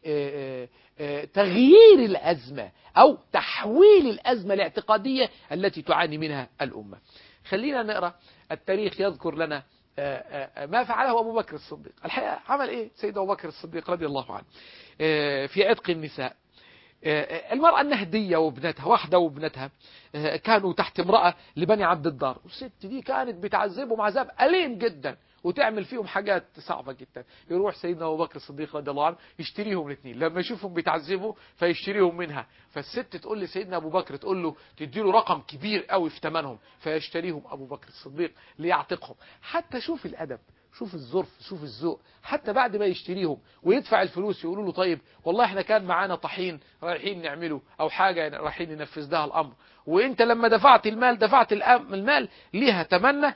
تغيير الأزمة أو تحويل الأزمة الاعتقادية التي تعاني منها الأمة. خلينا نقرأ التاريخ يذكر لنا ما فعله أبو بكر الصديق. الحقيقة عمل إيه سيد أبو بكر الصديق رضي الله عنه في عتق النساء؟ المرأة النهدية وابنتها، واحدة وابنتها كانوا تحت امرأة لبني عبد الدار، والست دي كانت بتعذبهم عذاب أليم جدا وتعمل فيهم حاجات صعبة جدا. يروح سيدنا أبو بكر الصديق رضي الله عنه يشتريهم الاثنين، لما يشوفهم بيتعذبوا فيشتريهم منها. فالست تقول لسيدنا أبو بكر، تقول له تديله رقم كبير قوي في ثمنهم، فيشتريهم أبو بكر الصديق ليعتقهم. حتى شوف الأدب، شوف الظرف، شوف الذوق، حتى بعد ما يشتريهم ويدفع الفلوس يقولوا له طيب والله احنا كان معانا طحين رايحين نعمله او حاجة رايحين ننفذ لها الامر، وانت لما دفعت المال دفعت المال ليها تمنى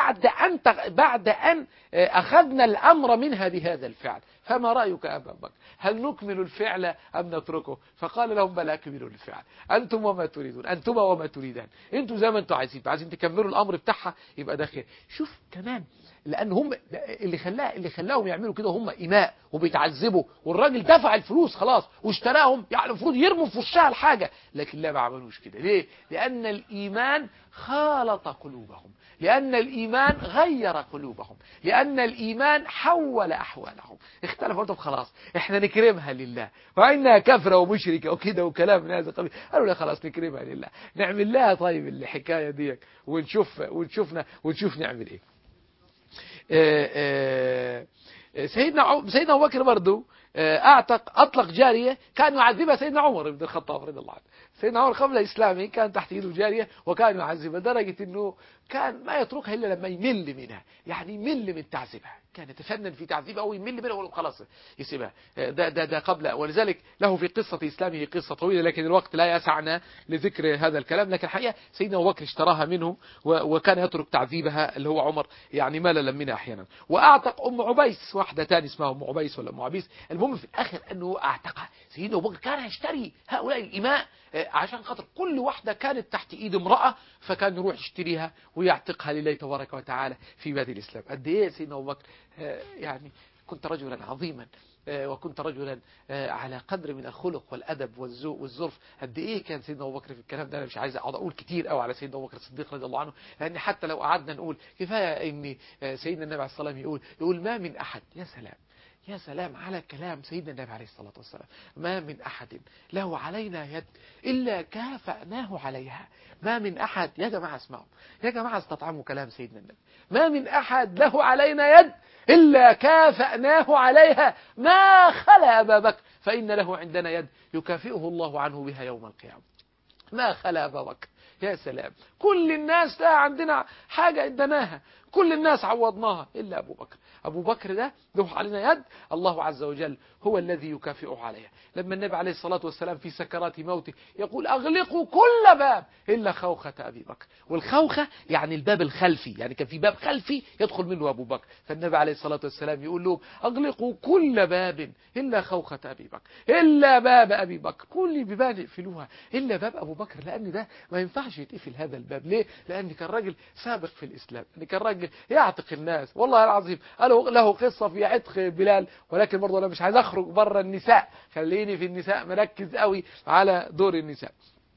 بعد ان اخذنا الامر منها بهذا الفعل، فما رايك يا ابا بكر؟ هل نكمل الفعل ام نتركه؟ فقال لهم بل اكملوا الفعل، انتم وما تريدون، انتما وما تريدان، انتم زي ما انتم عايزين تكملوا الامر بتاعها يبقى ده خير. شوف كمان، لان هم اللي خلاهم يعملوا كده هم إماء وبيتعذبوا، والراجل دفع الفلوس خلاص واشتراهم، يعني المفروض يرموا في وشها الحاجه، لكن لا، ما عملوش كده. ليه؟ لان الايمان خالط قلوبهم، لان الايمان غير قلوبهم، لان الايمان حول احوالهم. اختلفوا، طب خلاص احنا نكرمها لله وانها كافره ومشركه وكده وكلام من هذا القبيل. قالوا لا خلاص نكرمها لله، نعمل لها طيب الحكايه دي ونشوف نعمل ايه. سيدنا أبو بكر برضه أطلق جارية كان يعذبها سيدنا عمر بن الخطاب رضي الله عنه. سيدنا عمر قبل إسلامه كان تحت يده جارية وكان يعذبها، درجة أنه كان ما يتركها إلا لما يمل منها، يعني يمل من تعذيبها، كان يتفنن في تعذيبها أو يمل منها وخلاص يسيبها. ده قبل، ولذلك له في قصة إسلامه قصة طويلة، لكن الوقت لا يسعنا لذكر هذا الكلام. لكن الحقيقة سيدنا أبو بكر اشتراها منهم وكان يترك تعذيبها اللي هو عمر يعني مللا منها أحيانا. وأعتق أم عبيس، واحدة تاني اسمها أم عبيس ولا أم عبيس، المهم في الآخر أنه أعتقها. سيدنا أبو بكر كان يشتري هؤلاء الإماء عشان خاطر كل واحدة كانت تحت إيد امرأة، فكان يروح يشتريها ويعتقها لله تبارك وتعالى في بلاد الإسلام. قد إيه سيدنا أبو بكر يعني كنت رجلا عظيما، وكنت رجلا على قدر من الخلق والأدب والذوق والظرف. قد إيه كان سيدنا أبو بكر في الكلام ده. أنا مش عايز أقعد أقول كتير قوي على سيدنا أبو بكر الصديق رضي الله عنه، لأن حتى لو قعدنا نقول كفاية إن سيدنا النبي عليه الصلاة والسلام يقول ما من أحد، يا سلام على كلام سيدنا النبي عليه الصلاة والسلام، ما من أحد له علينا يد إلا كافأناه عليها. ما من أحد، يا جماعة اسمعوا، يا جماعة استطعموا كلام سيدنا النبي، ما من أحد له علينا يد إلا كافأناه عليها ما خلا أبا بكر، فإن له عندنا يد يكافئه الله عنه بها يوم القيامة. ما خلا أبا بكر يا سلام، كل الناس لا عندنا حاجة ادناها، كل الناس عوضناها إلا أبو بكر. أبو بكر ده له علينا يد، الله عز وجل هو الذي يكافئه عليها. لما النبي عليه الصلاة والسلام في سكرات موته يقول أغلقوا كل باب إلا خوخة أبي بكر، والخوخة يعني الباب الخلفي، يعني كان في باب خلفي يدخل منه أبو بكر، فالنبي عليه الصلاة والسلام يقول لهم أغلقوا كل باب إلا خوخة أبي بكر، إلا باب أبي بكر، كل بيبان يقفلوها إلا باب أبو بكر، لأن ده ما ينفعش يتقفل هذا الباب. ليه؟ لأن كان راجل سابق في الإسلام، لأن كان راجل يعتق الناس. والله العظيم له قصة في عتق بلال، ولكن برضه أنا مش عايز أخرج بره النساء، خليني في النساء، مركز قوي على دور النساء.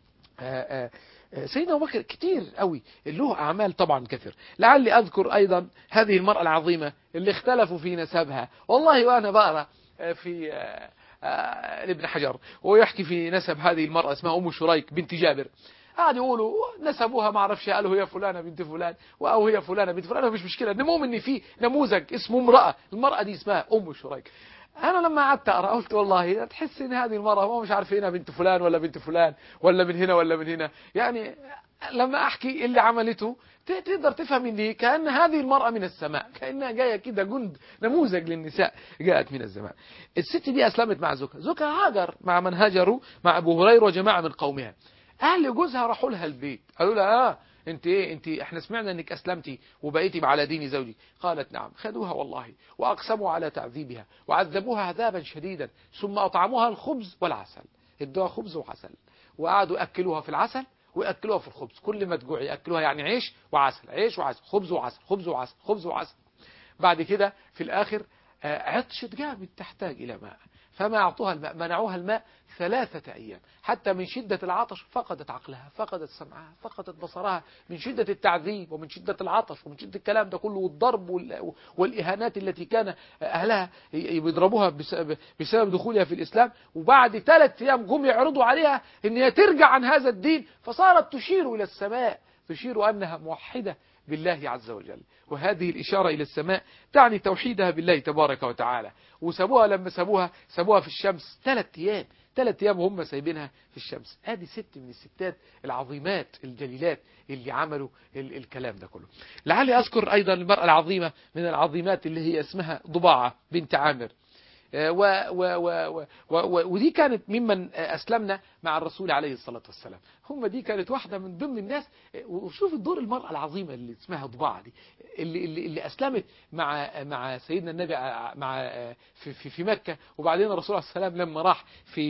سيدنا أبو بكر كتير قوي له أعمال طبعا كثير. لعلي أذكر أيضا هذه المرأة العظيمة اللي اختلفوا في نسبها. والله وأنا بقرأ في ابن حجر ويحكي في نسب هذه المرأة اسمها أم شريك بنت جابر، قاعد يقولوا نسبوها ما اعرفش، قالوا هي فلانة بنت فلان أو هي فلانة بنت فلان، مش مشكلة، المهم ان في نموذج اسمه امرأة، المرأة دي اسمها أم شريك. انا لما قعدت اقرا قلت والله تحس ان هذه المرأة هو مش عارفين بنت فلان ولا بنت فلان ولا من هنا ولا من هنا، يعني لما احكي اللي عملته تقدر تفهم ان كأن هذه المرأة من السماء، كأنها جاية كده جند نموذج للنساء جاءت من السماء. الست دي اسلمت مع زوجها هاجر مع من هاجروا مع ابو هريره وجماعه من قومها. اهل جوزها راحوا لها البيت قالوا لها انت ايه، انت احنا سمعنا انك اسلمتي وبقيتي على دين زوجي. قالت نعم. خدوها والله واقسموا على تعذيبها وعذبوها عذابا شديدا، ثم اطعموها الخبز والعسل، ادوها خبز وعسل وقعدوا ياكلوها في العسل ويأكلوها في الخبز، كل ما تجوع يأكلوها، يعني عيش وعسل، عيش وعسل، خبز وعسل، خبز وعسل، خبز وعسل. بعد كده في الآخر عطشت جامد تحتاج إلى ماء، فما أعطوها الماء، منعوها الماء 3 أيام، حتى من شدة العطش فقدت عقلها، فقدت سمعها، فقدت بصرها، من شدة التعذيب ومن شدة العطش ومن شدة الكلام ده كله والضرب والإهانات التي كان أهلها بيضربوها بسبب دخولها في الإسلام. وبعد 3 أيام جم يعرضوا عليها أن هي ترجع عن هذا الدين، فصارت تشير إلى السماء، تشير أنها موحدة بالله عز وجل، وهذه الإشارة إلى السماء تعني توحيدها بالله تبارك وتعالى. وسابوها لما سابوها في الشمس 3 أيام، 3 أيام وهم سايبينها في الشمس. هذه ست من الستات العظيمات الجليلات اللي عملوا الكلام ده كله. لعلي أذكر أيضا المرأة العظيمة من العظيمات اللي هي اسمها ضباعة بنت عامر، ودي كانت ممن أسلمنا مع الرسول عليه الصلاة والسلام. دي كانت واحدة من ضمن الناس. وشوف الدور المرأة العظيمة اللي اسمها ضباعة دي، اللي أسلمت مع سيدنا النبي مع في مكة، وبعدين الرسول عليه السلام لما راح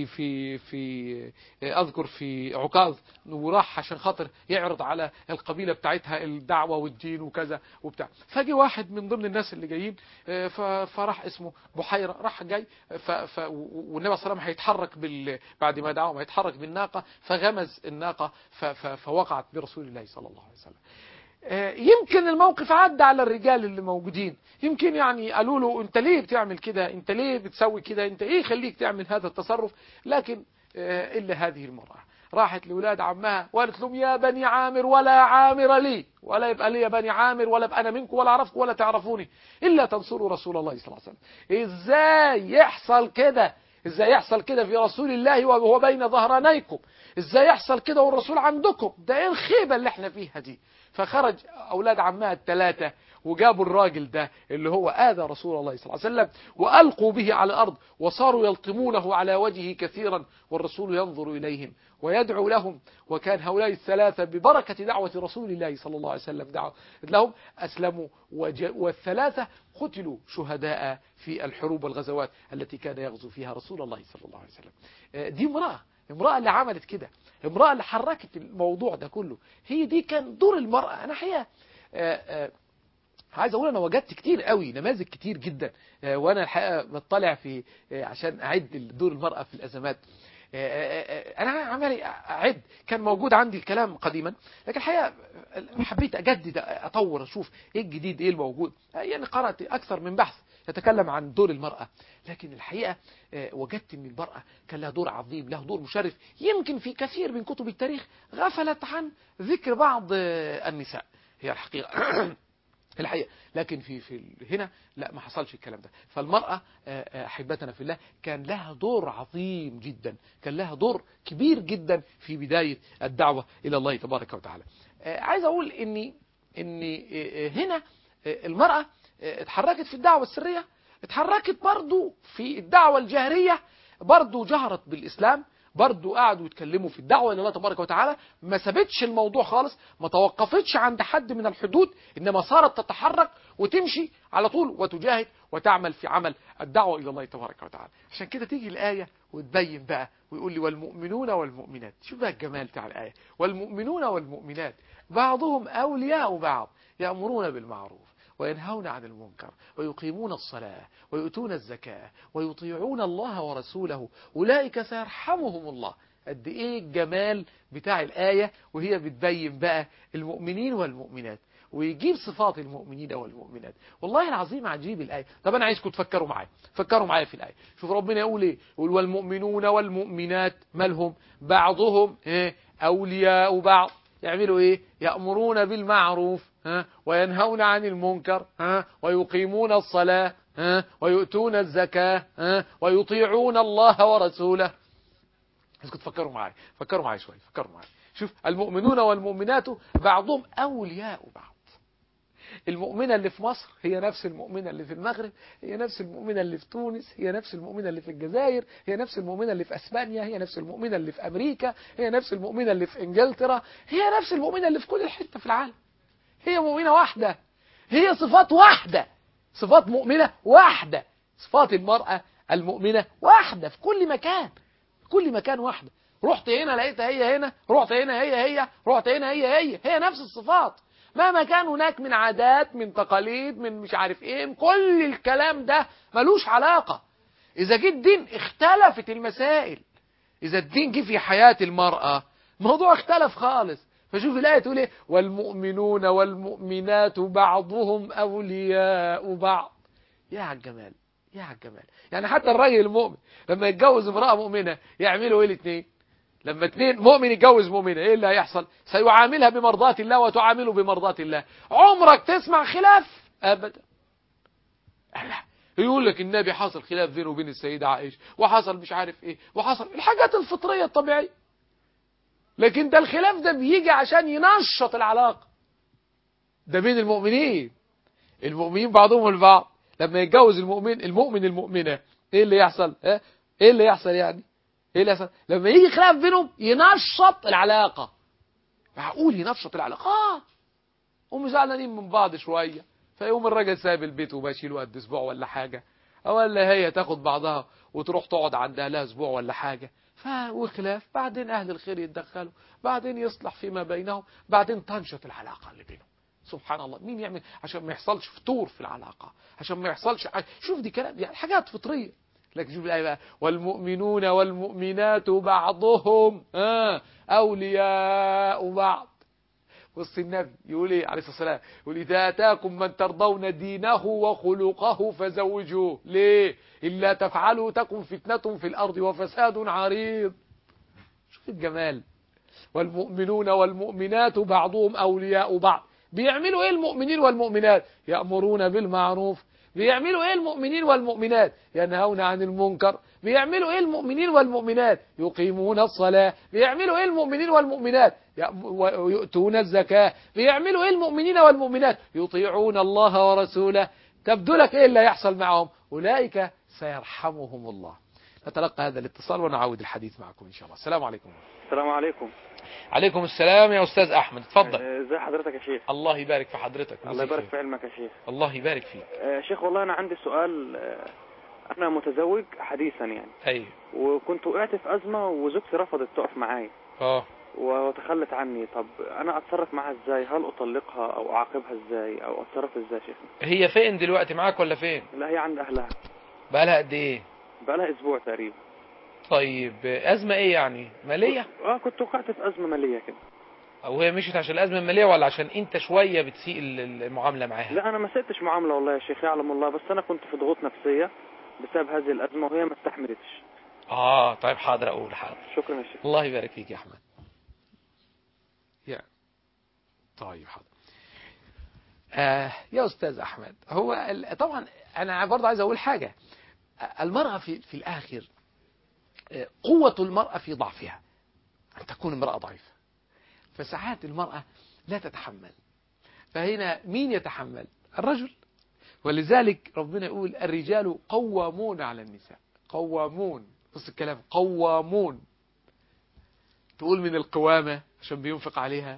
في أذكر في عكاظ، وراح عشان خاطر يعرض على القبيلة بتاعتها الدعوة والدين وكذا وبتاع، فجي واحد من ضمن الناس اللي جايين فراح اسمه بحيرة، راح جاي والنبي صلى الله عليه وسلم هيتحرك بعد ما دعوه هيتحرك بالناقة، فغمز الناقة فوقعت برسول الله صلى الله عليه وسلم. يمكن الموقف عدى على الرجال اللي موجودين، يمكن يعني قالوا له انت ليه بتعمل كده، انت ليه بتسوي كده، انت ايه خليك تعمل هذا التصرف، لكن الا هذه المرأة راحت لولاد عمها وقالت لهم يا بني عامر ولا عامر لي، ولا يبقى لي يا بني عامر ولا ابقى انا منكم ولا اعرفكم ولا تعرفوني الا تنصروا رسول الله صلى الله عليه وسلم. ازاي يحصل كده، ازاي يحصل كده في رسول الله وهو بين ظهرانيكم، ازاي يحصل كده والرسول عندكم، ده ايه الخيبة اللي احنا فيها دي. فخرج اولاد عمها ال3 وجابوا الراجل ده اللي هو آذى رسول الله صلى الله عليه وسلم وألقوا به على الأرض وصاروا يلطمونه على وجهه كثيرا، والرسول ينظر إليهم ويدعو لهم. وكان هؤلاء ال3 ببركة دعوة رسول الله صلى الله عليه وسلم دعوة لهم أسلموا، وال3 قتلوا شهداء في الحروب والغزوات التي كان يغزو فيها رسول الله صلى الله عليه وسلم. دي امرأة اللي عملت كده، امرأة اللي حركت الموضوع ده كله، هي دي كان دور المرأة. أنا حقيقة عايز اقول انا وجدت كتير قوي نماذج كتير جدا، وانا الحقيقه بطلع في عشان اعد دور المراه في الازمات. انا عمالي اعد، كان موجود عندي الكلام قديما، لكن الحقيقه حبيت اجدد اطور اشوف ايه الجديد ايه الموجود. يعني قرات اكثر من بحث يتكلم عن دور المراه، لكن الحقيقه وجدت ان المراه كان لها دور عظيم، لها دور مشرف. يمكن في كثير من كتب التاريخ غفلت عن ذكر بعض النساء. هي الحقيقه الحقيقة. لكن في هنا لا، ما حصلش الكلام ده. فالمرأة أحبتنا في الله كان لها دور عظيم جدا، كان لها دور كبير جدا في بداية الدعوة إلى الله تبارك وتعالى. عايز أقول إن هنا المرأة اتحركت في الدعوة السرية، اتحركت برضو في الدعوة الجهرية، برضو جهرت بالإسلام، برضو قعدوا يتكلموا في الدعوة إلى الله تبارك وتعالى، ما سابتش الموضوع خالص، ما توقفتش عند حد من الحدود، إنما صارت تتحرك وتمشي على طول وتجاهد وتعمل في عمل الدعوة إلى الله تبارك وتعالى. عشان كده تيجي الآية وتبين بقى ويقول لي والمؤمنون والمؤمنات. شوف بقى الجمال بتاع الآية، والمؤمنون والمؤمنات بعضهم أولياء بعض يأمرون بالمعروف وينهون عن المنكر ويقيمون الصلاة ويؤتون الزكاة ويطيعون الله ورسوله أولئك سيرحمهم الله. قد إيه الجمال بتاع الآية وهي بتبين بقى المؤمنين والمؤمنات ويجيب صفات المؤمنين والمؤمنات. والله العظيم عجيب الآية. طب أنا عايزكم تفكروا معايا، فكروا معايا في الآية. شوف ربنا يقول إيه، يقول والمؤمنون والمؤمنات مالهم بعضهم أولياء بعض، يعملوا إيه؟ يأمرون بالمعروف وينهون عن المنكر ويقيمون الصلاة ويؤتون الزكاة ويطيعون الله ورسوله. عايزكم تفكروا معايا، فكروا معايا شوية، فكروا معايا. شوف المؤمنون والمؤمنات بعضهم أولياء بعض. المؤمنة اللي في مصر هي نفس المؤمنة اللي في المغرب، هي نفس المؤمنة اللي في تونس، هي نفس المؤمنة اللي في الجزائر، هي نفس المؤمنة اللي في أسبانيا، هي نفس المؤمنة اللي في أمريكا، هي نفس المؤمنة اللي في إنجلترا، هي نفس المؤمنة اللي في كل حتة في العالم. هي مؤمنة واحدة، هي صفات واحدة، صفات مؤمنة واحدة، صفات المرأة المؤمنة واحدة في كل مكان، في كل مكان واحدة. رحت هنا لقيتها هي هنا، رحت هنا هي، رحت هنا هي نفس الصفات. مهما كان هناك من عادات، من تقاليد، من مش عارف ايه، من كل الكلام ده ملوش علاقة. إذا جه الدين اختلفت المسائل، إذا الدين جه في حياة المرأة الموضوع اختلف خالص. فشوف الآية تقول ايه، والمؤمنون والمؤمنات بعضهم أولياء بعض. يا عالجمال، يا عالجمال. يعني حتى الراجل المؤمن لما يتجوز امرأة مؤمنة يعملوا ايه الاثنين؟ لما اثنين مؤمن يتجوز مؤمنة ايه اللي هيحصل؟ سيعاملها بمرضاة الله وتعامله بمرضاة الله. عمرك تسمع خلاف؟ أبدا. يقول لك النبي حصل خلاف بينه وبين السيدة عائشة، وحصل مش عارف ايه، وحصل الحاجات الفطرية الطبيعية. لكن ده الخلاف ده بيجي عشان ينشط العلاقة ده بين المؤمنين. المؤمنين بعضهم البعض. لما يتجوز المؤمن المؤمنة ايه اللي يحصل؟ ايه اللي يحصل يعني؟ ايه اللي يحصل؟ لما يجي خلاف بينهم ينشط العلاقة. معقول ينشط العلاقة؟ هم زعلانين من بعض شوية، فيقوم الراجل سايب البيت وماشي له قد اسبوع ولا حاجة، ولا هي تاخد بعضها وتروح تقعد عند اهلها اسبوع ولا حاجة، وخلاف، بعدين اهل الخير يتدخلوا، بعدين يصلح فيما بينهم، بعدين تنشط العلاقة اللي بينهم. سبحان الله. مين يعمل عشان ما يحصلش فتور في العلاقة، عشان ما يحصلش شوف دي كلام يعني حاجات فطرية. لكن شوف الآية بقى، والمؤمنون والمؤمنات بعضهم أولياء بعض. بص النبي يقول ايه عليه الصلاة والسلام، يقول إذا أتاكم من ترضون دينه وخلقه فزوجوه. ليه؟ إلا تفعلوا تكن فتنة في الأرض وفساد عريض. شوف الجمال. والمؤمنون والمؤمنات بعضهم أولياء بعض. بيعملوا ايه المؤمنين والمؤمنات؟ يأمرون بالمعروف. بيعملوا ايه المؤمنين والمؤمنات؟ ينهون عن المنكر. بيعملوا ايه المؤمنين والمؤمنات؟ يقيمون الصلاة. بيعملوا ايه المؤمنين والمؤمنات؟ يؤتون الزكاة. بيعملوا ايه المؤمنين والمؤمنات؟ يطيعون الله ورسوله. تبدو لك ايه اللي هيحصل معهم؟ أولئك سيرحمهم الله. نتلقى هذا الاتصال ونعود الحديث معكم إن شاء الله. السلام عليكم. السلام عليكم. عليكم السلام يا أستاذ أحمد، اتفضل. ازي حضرتك يا شيخ؟ الله يبارك في حضرتك. الله يبارك في علمك يا شيخ. الله يبارك فيك. شيخ والله أنا عندي سؤال. أنا متزوج حديثا يعني. أيوه. وكنت وقعت في أزمة وزوجتي رفضت تقف معايا. وتخلت عني. طب أنا أتصرف معها إزاي؟ هل أطلقها أو أعاقبها إزاي أو أتصرف إزاي يا شيخنا؟ هي فين دلوقتي، معاك ولا فين؟ لا هي عند أهلها. بقالها قد إيه؟ بقالها أسبوع تقريبا. طيب أزمة إيه يعني؟ مالية؟ كنت وقعت في أزمة مالية كده. أو هي مشيت عشان الأزمة المالية ولا عشان أنت شوية بتسيء المعاملة معاها؟ لا أنا ما سئتش معاملة والله يا شيخ، يعلم الله، بس أنا كنت في ضغوط نفسية بسبب هذه الأزمة وهي ما استحملتش. طيب حاضر، أقول حاضر. شكرا يا شيخ. الله يبارك فيك يا أحمد. طيب حاضر. يا أستاذ أحمد، هو طبعا أنا برضه عايز أقول حاجة. المرأة في الآخر قوة المرأة في ضعفها، أن تكون امرأة ضعيفة، فساعات المرأة لا تتحمل، فهنا مين يتحمل؟ الرجل. ولذلك ربنا يقول الرجال قوامون على النساء. قوامون، بص الكلام، قوامون. تقول من القوامة عشان بينفق عليها،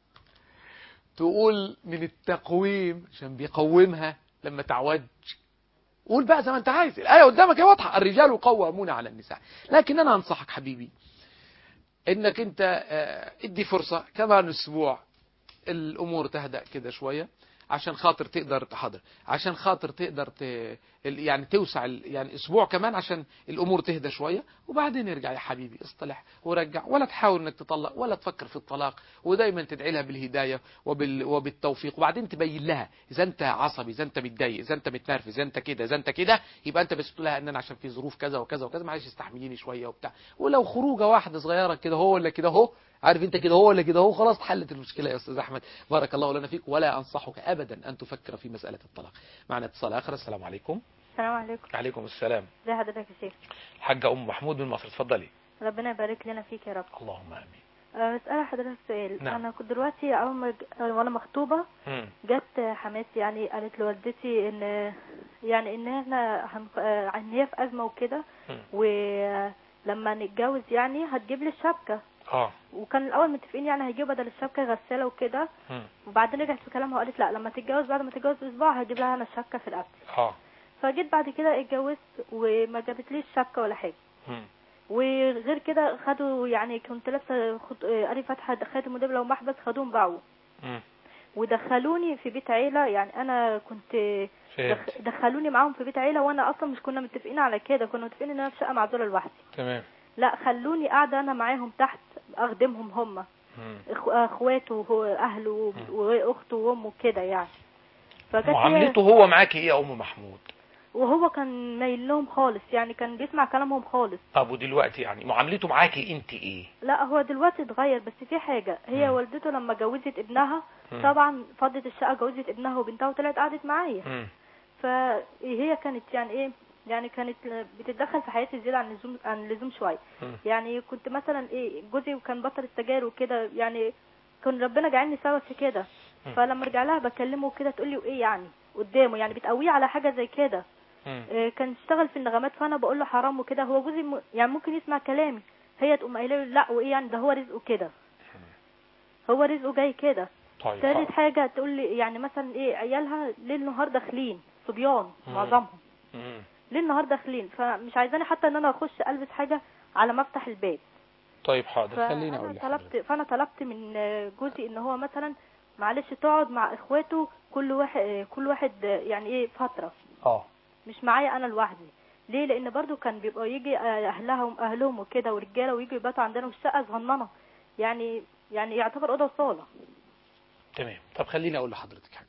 تقول من التقويم عشان بيقومها لما تعوج. قول بقى زي ما انت عايز، الآية قدامك يا واضحة، الرجال قوامون على النساء. لكن أنا أنصحك حبيبي انك انت ادي فرصة كمان اسبوع، الامور تهدأ كده شوية، عشان خاطر تقدر تحضر، عشان خاطر تقدر يعني توسع يعني اسبوع كمان عشان الامور تهدى شوية، وبعدين ارجع يا حبيبي اصطلح ورجع، ولا تحاول انك تطلق ولا تفكر في الطلاق، ودايما تدعي لها بالهداية وبالتوفيق، وبعدين تبين لها اذا انت عصبي، اذا انت متضايق، اذا انت متنرفز، اذا انت كده، اذا انت كده، يبقى انت بس تقول لها ان انا عشان في ظروف كذا وكذا وكذا، معلش استحمليني شوية وبتاع، ولو خروجه واحدة صغيرة كده هو ولا كده هو، عارف انت كده هو ولا كده هو، خلاص حلت المشكلة يا استاذ احمد. بارك الله لنا فيك. ولا انصحك ابدا ان تفكر في مسألة الطلاق. معنا اتصال اخر. السلام عليكم. السلام عليكم. عليكم السلام. ازي حضرتك يا شيخ؟ الحاجة ام محمود من مصر، اتفضلي. ربنا يبارك لنا فيك يا رب. اللهم امين. اسال حضرتك سؤال. نعم. انا كنت دلوقتي اول ما وانا مخطوبه جت حماتي يعني قالت لوالدتي ان يعني ان احنا ان هي في ازمه وكده، ولما نتجوز يعني هتجيب لي الشبكه. وكان الاول متفقين يعني هيجيب بدل الشبكه غساله وكده، وبعدين رجعت في كلامها وقالت لا، لما تتجوز بعد ما تتجوز باسبوع هجيب لها انا الشبكه في رقبتي. فجيت بعد كده اتجوزت وما جابتليش شبكه ولا حاجه. وغير كده خدوا يعني كنت لابسه قري فاتحه خاتم ودبله ومحبس، خدوهم باعوه ودخلوني في بيت عيله. يعني انا كنت دخلوني معاهم في بيت عيله، وانا اصلا مش كنا متفقين على كده، كنا متفقين ان انا في شقه معزوله لوحدي. تمام. لا خلوني قاعده انا معاهم تحت اخدمهم هم، اخواته واهله واخته وامه كده يعني. معاملته هو معاكي ايه يا ام محمود؟ وهو كان مايل لهم خالص، يعني كان بيسمع كلامهم خالص. طب ودلوقتي يعني معاملته معاكي انت ايه؟ لا هو دلوقتي اتغير، بس في حاجة، هي والدته لما جوزت ابنها طبعا فضت الشقة، جوزت ابنها وبنتها وطلعت قعدت معايا. فهي كانت يعني ايه، يعني كانت بتتدخل في حياتي زيادة عن اللزوم شوية. يعني كنت مثلا ايه، جوزي كان بطل السجاير وكده، يعني كان ربنا جعلني سبب في كده. فلما ارجع لها بكلمه كده تقول لي وايه يعني قدامه، يعني بتقويه على حاجة زي كده. كان اشتغل في النغمات، فانا بقول له حرام وكده، هو جوزي يعني ممكن يسمع كلامي، هي تقوم قايله له لا وايه يعني، ده هو رزقه كده، هو رزقه جاي كده. طيب ثالث حاجه تقول لي يعني مثلا ايه، عيالها ليل نهار داخلين صبيان معظمهم ليل نهار داخلين، فمش عايزاني حتى ان انا اخش البس حاجه على ما افتح الباب. طيب حاضر، خليني اقول لك. فانا طلبت من جوزي ان هو مثلا معلش تقعد مع اخواته كل واحد يعني ايه فتره، مش معايا انا لوحدي. ليه؟ لان برضو كان بيبقى يجي اهلهم وكده ورجاله، ويجوا يباتوا عندنا في الشقه صغننه، يعني يعتبر اوضه وصاله. تمام. طب خليني اقول لحضرتك حاجه.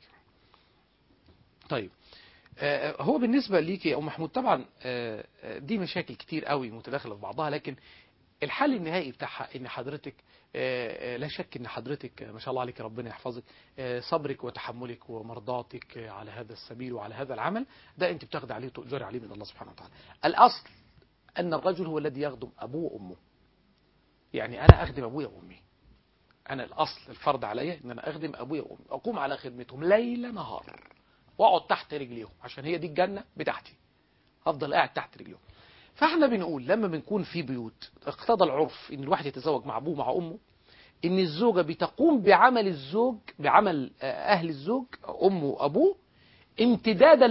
طيب هو بالنسبه ليكي يا ام محمود طبعا دي مشاكل كتير قوي متداخله في بعضها، لكن الحل النهائي بتاعها ان حضرتك لا شك ان حضرتك ما شاء الله عليك ربنا يحفظك، صبرك وتحملك ومرضاتك على هذا السبيل وعلى هذا العمل، ده انت بتاخد عليه تؤجري عليه من الله سبحانه وتعالى. الاصل ان الرجل هو الذي يخدم ابوه وامه. يعني انا اخدم ابويا وامي، انا الاصل الفرض عليا ان انا اخدم ابويا وامي، اقوم على خدمتهم ليل نهار، واقعد تحت رجليهم عشان هي دي الجنه بتاعتي، افضل قاعد تحت رجليهم. فاحنا بنقول لما بنكون في بيوت اقتضى العرف ان الواحد يتزوج مع ابوه مع امه، ان الزوجة بتقوم بعمل الزوج، بعمل اهل الزوج امه وابوه، امتدادا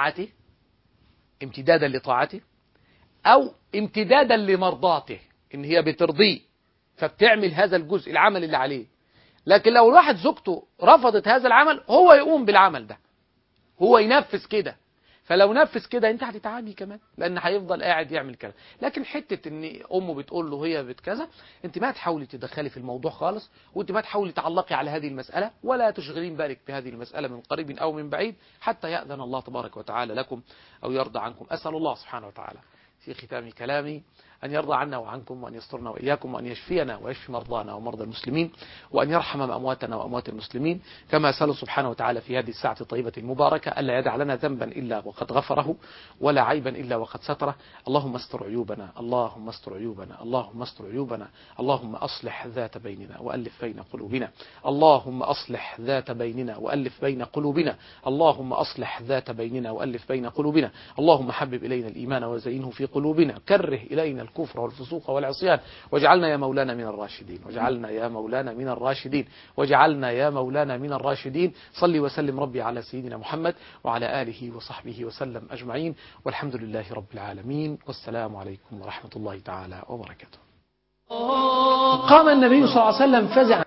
لطاعته او امتدادا لمرضاته، ان هي بترضيه فبتعمل هذا الجزء العمل اللي عليه. لكن لو الواحد زوجته رفضت هذا العمل، هو يقوم بالعمل ده، هو ينفذ كده. فلو نفذ كده انت هتتعبي كمان، لان هيفضل قاعد يعمل كده. لكن حته ان امه بتقول له هي بتكذا، انت ما تحاولي تدخلي في الموضوع خالص، وانت ما تحاولي تعلقي على هذه المساله، ولا تشغلين بالك بهذه المساله من قريب او من بعيد، حتى ياذن الله تبارك وتعالى لكم او يرضى عنكم. اسال الله سبحانه وتعالى في ختام كلامي أن يرضى عنا وعنكم، وأن يسترنا وإياكم، وأن يشفينا ويشفي مرضانا ومرضى المسلمين، وأن يرحم أمواتنا وأموات المسلمين. كما أسأل سبحانه وتعالى في هذه الساعة الطيبة المباركة ألا يدع لنا ذنبا إلا وقد غفره، ولا عيبا إلا وقد ستره. اللهم استر عيوبنا، اللهم استر عيوبنا، اللهم استر عيوبنا. اللهم أصلح ذات بيننا وألف بين قلوبنا، اللهم أصلح ذات بيننا وألف بين قلوبنا، اللهم أصلح ذات بيننا وألف بين قلوبنا. اللهم حبب إلينا الإيمان وزينه في قلوبنا، كره إلينا الكفر والفسوق والعصيان، واجعلنا يا مولانا من الراشدين، واجعلنا يا مولانا من الراشدين، واجعلنا يا مولانا من الراشدين. صلي وسلم ربي على سيدنا محمد وعلى آله وصحبه وسلم أجمعين، والحمد لله رب العالمين، والسلام عليكم ورحمة الله تعالى وبركاته. قام النبي صلى الله عليه وسلم فزعا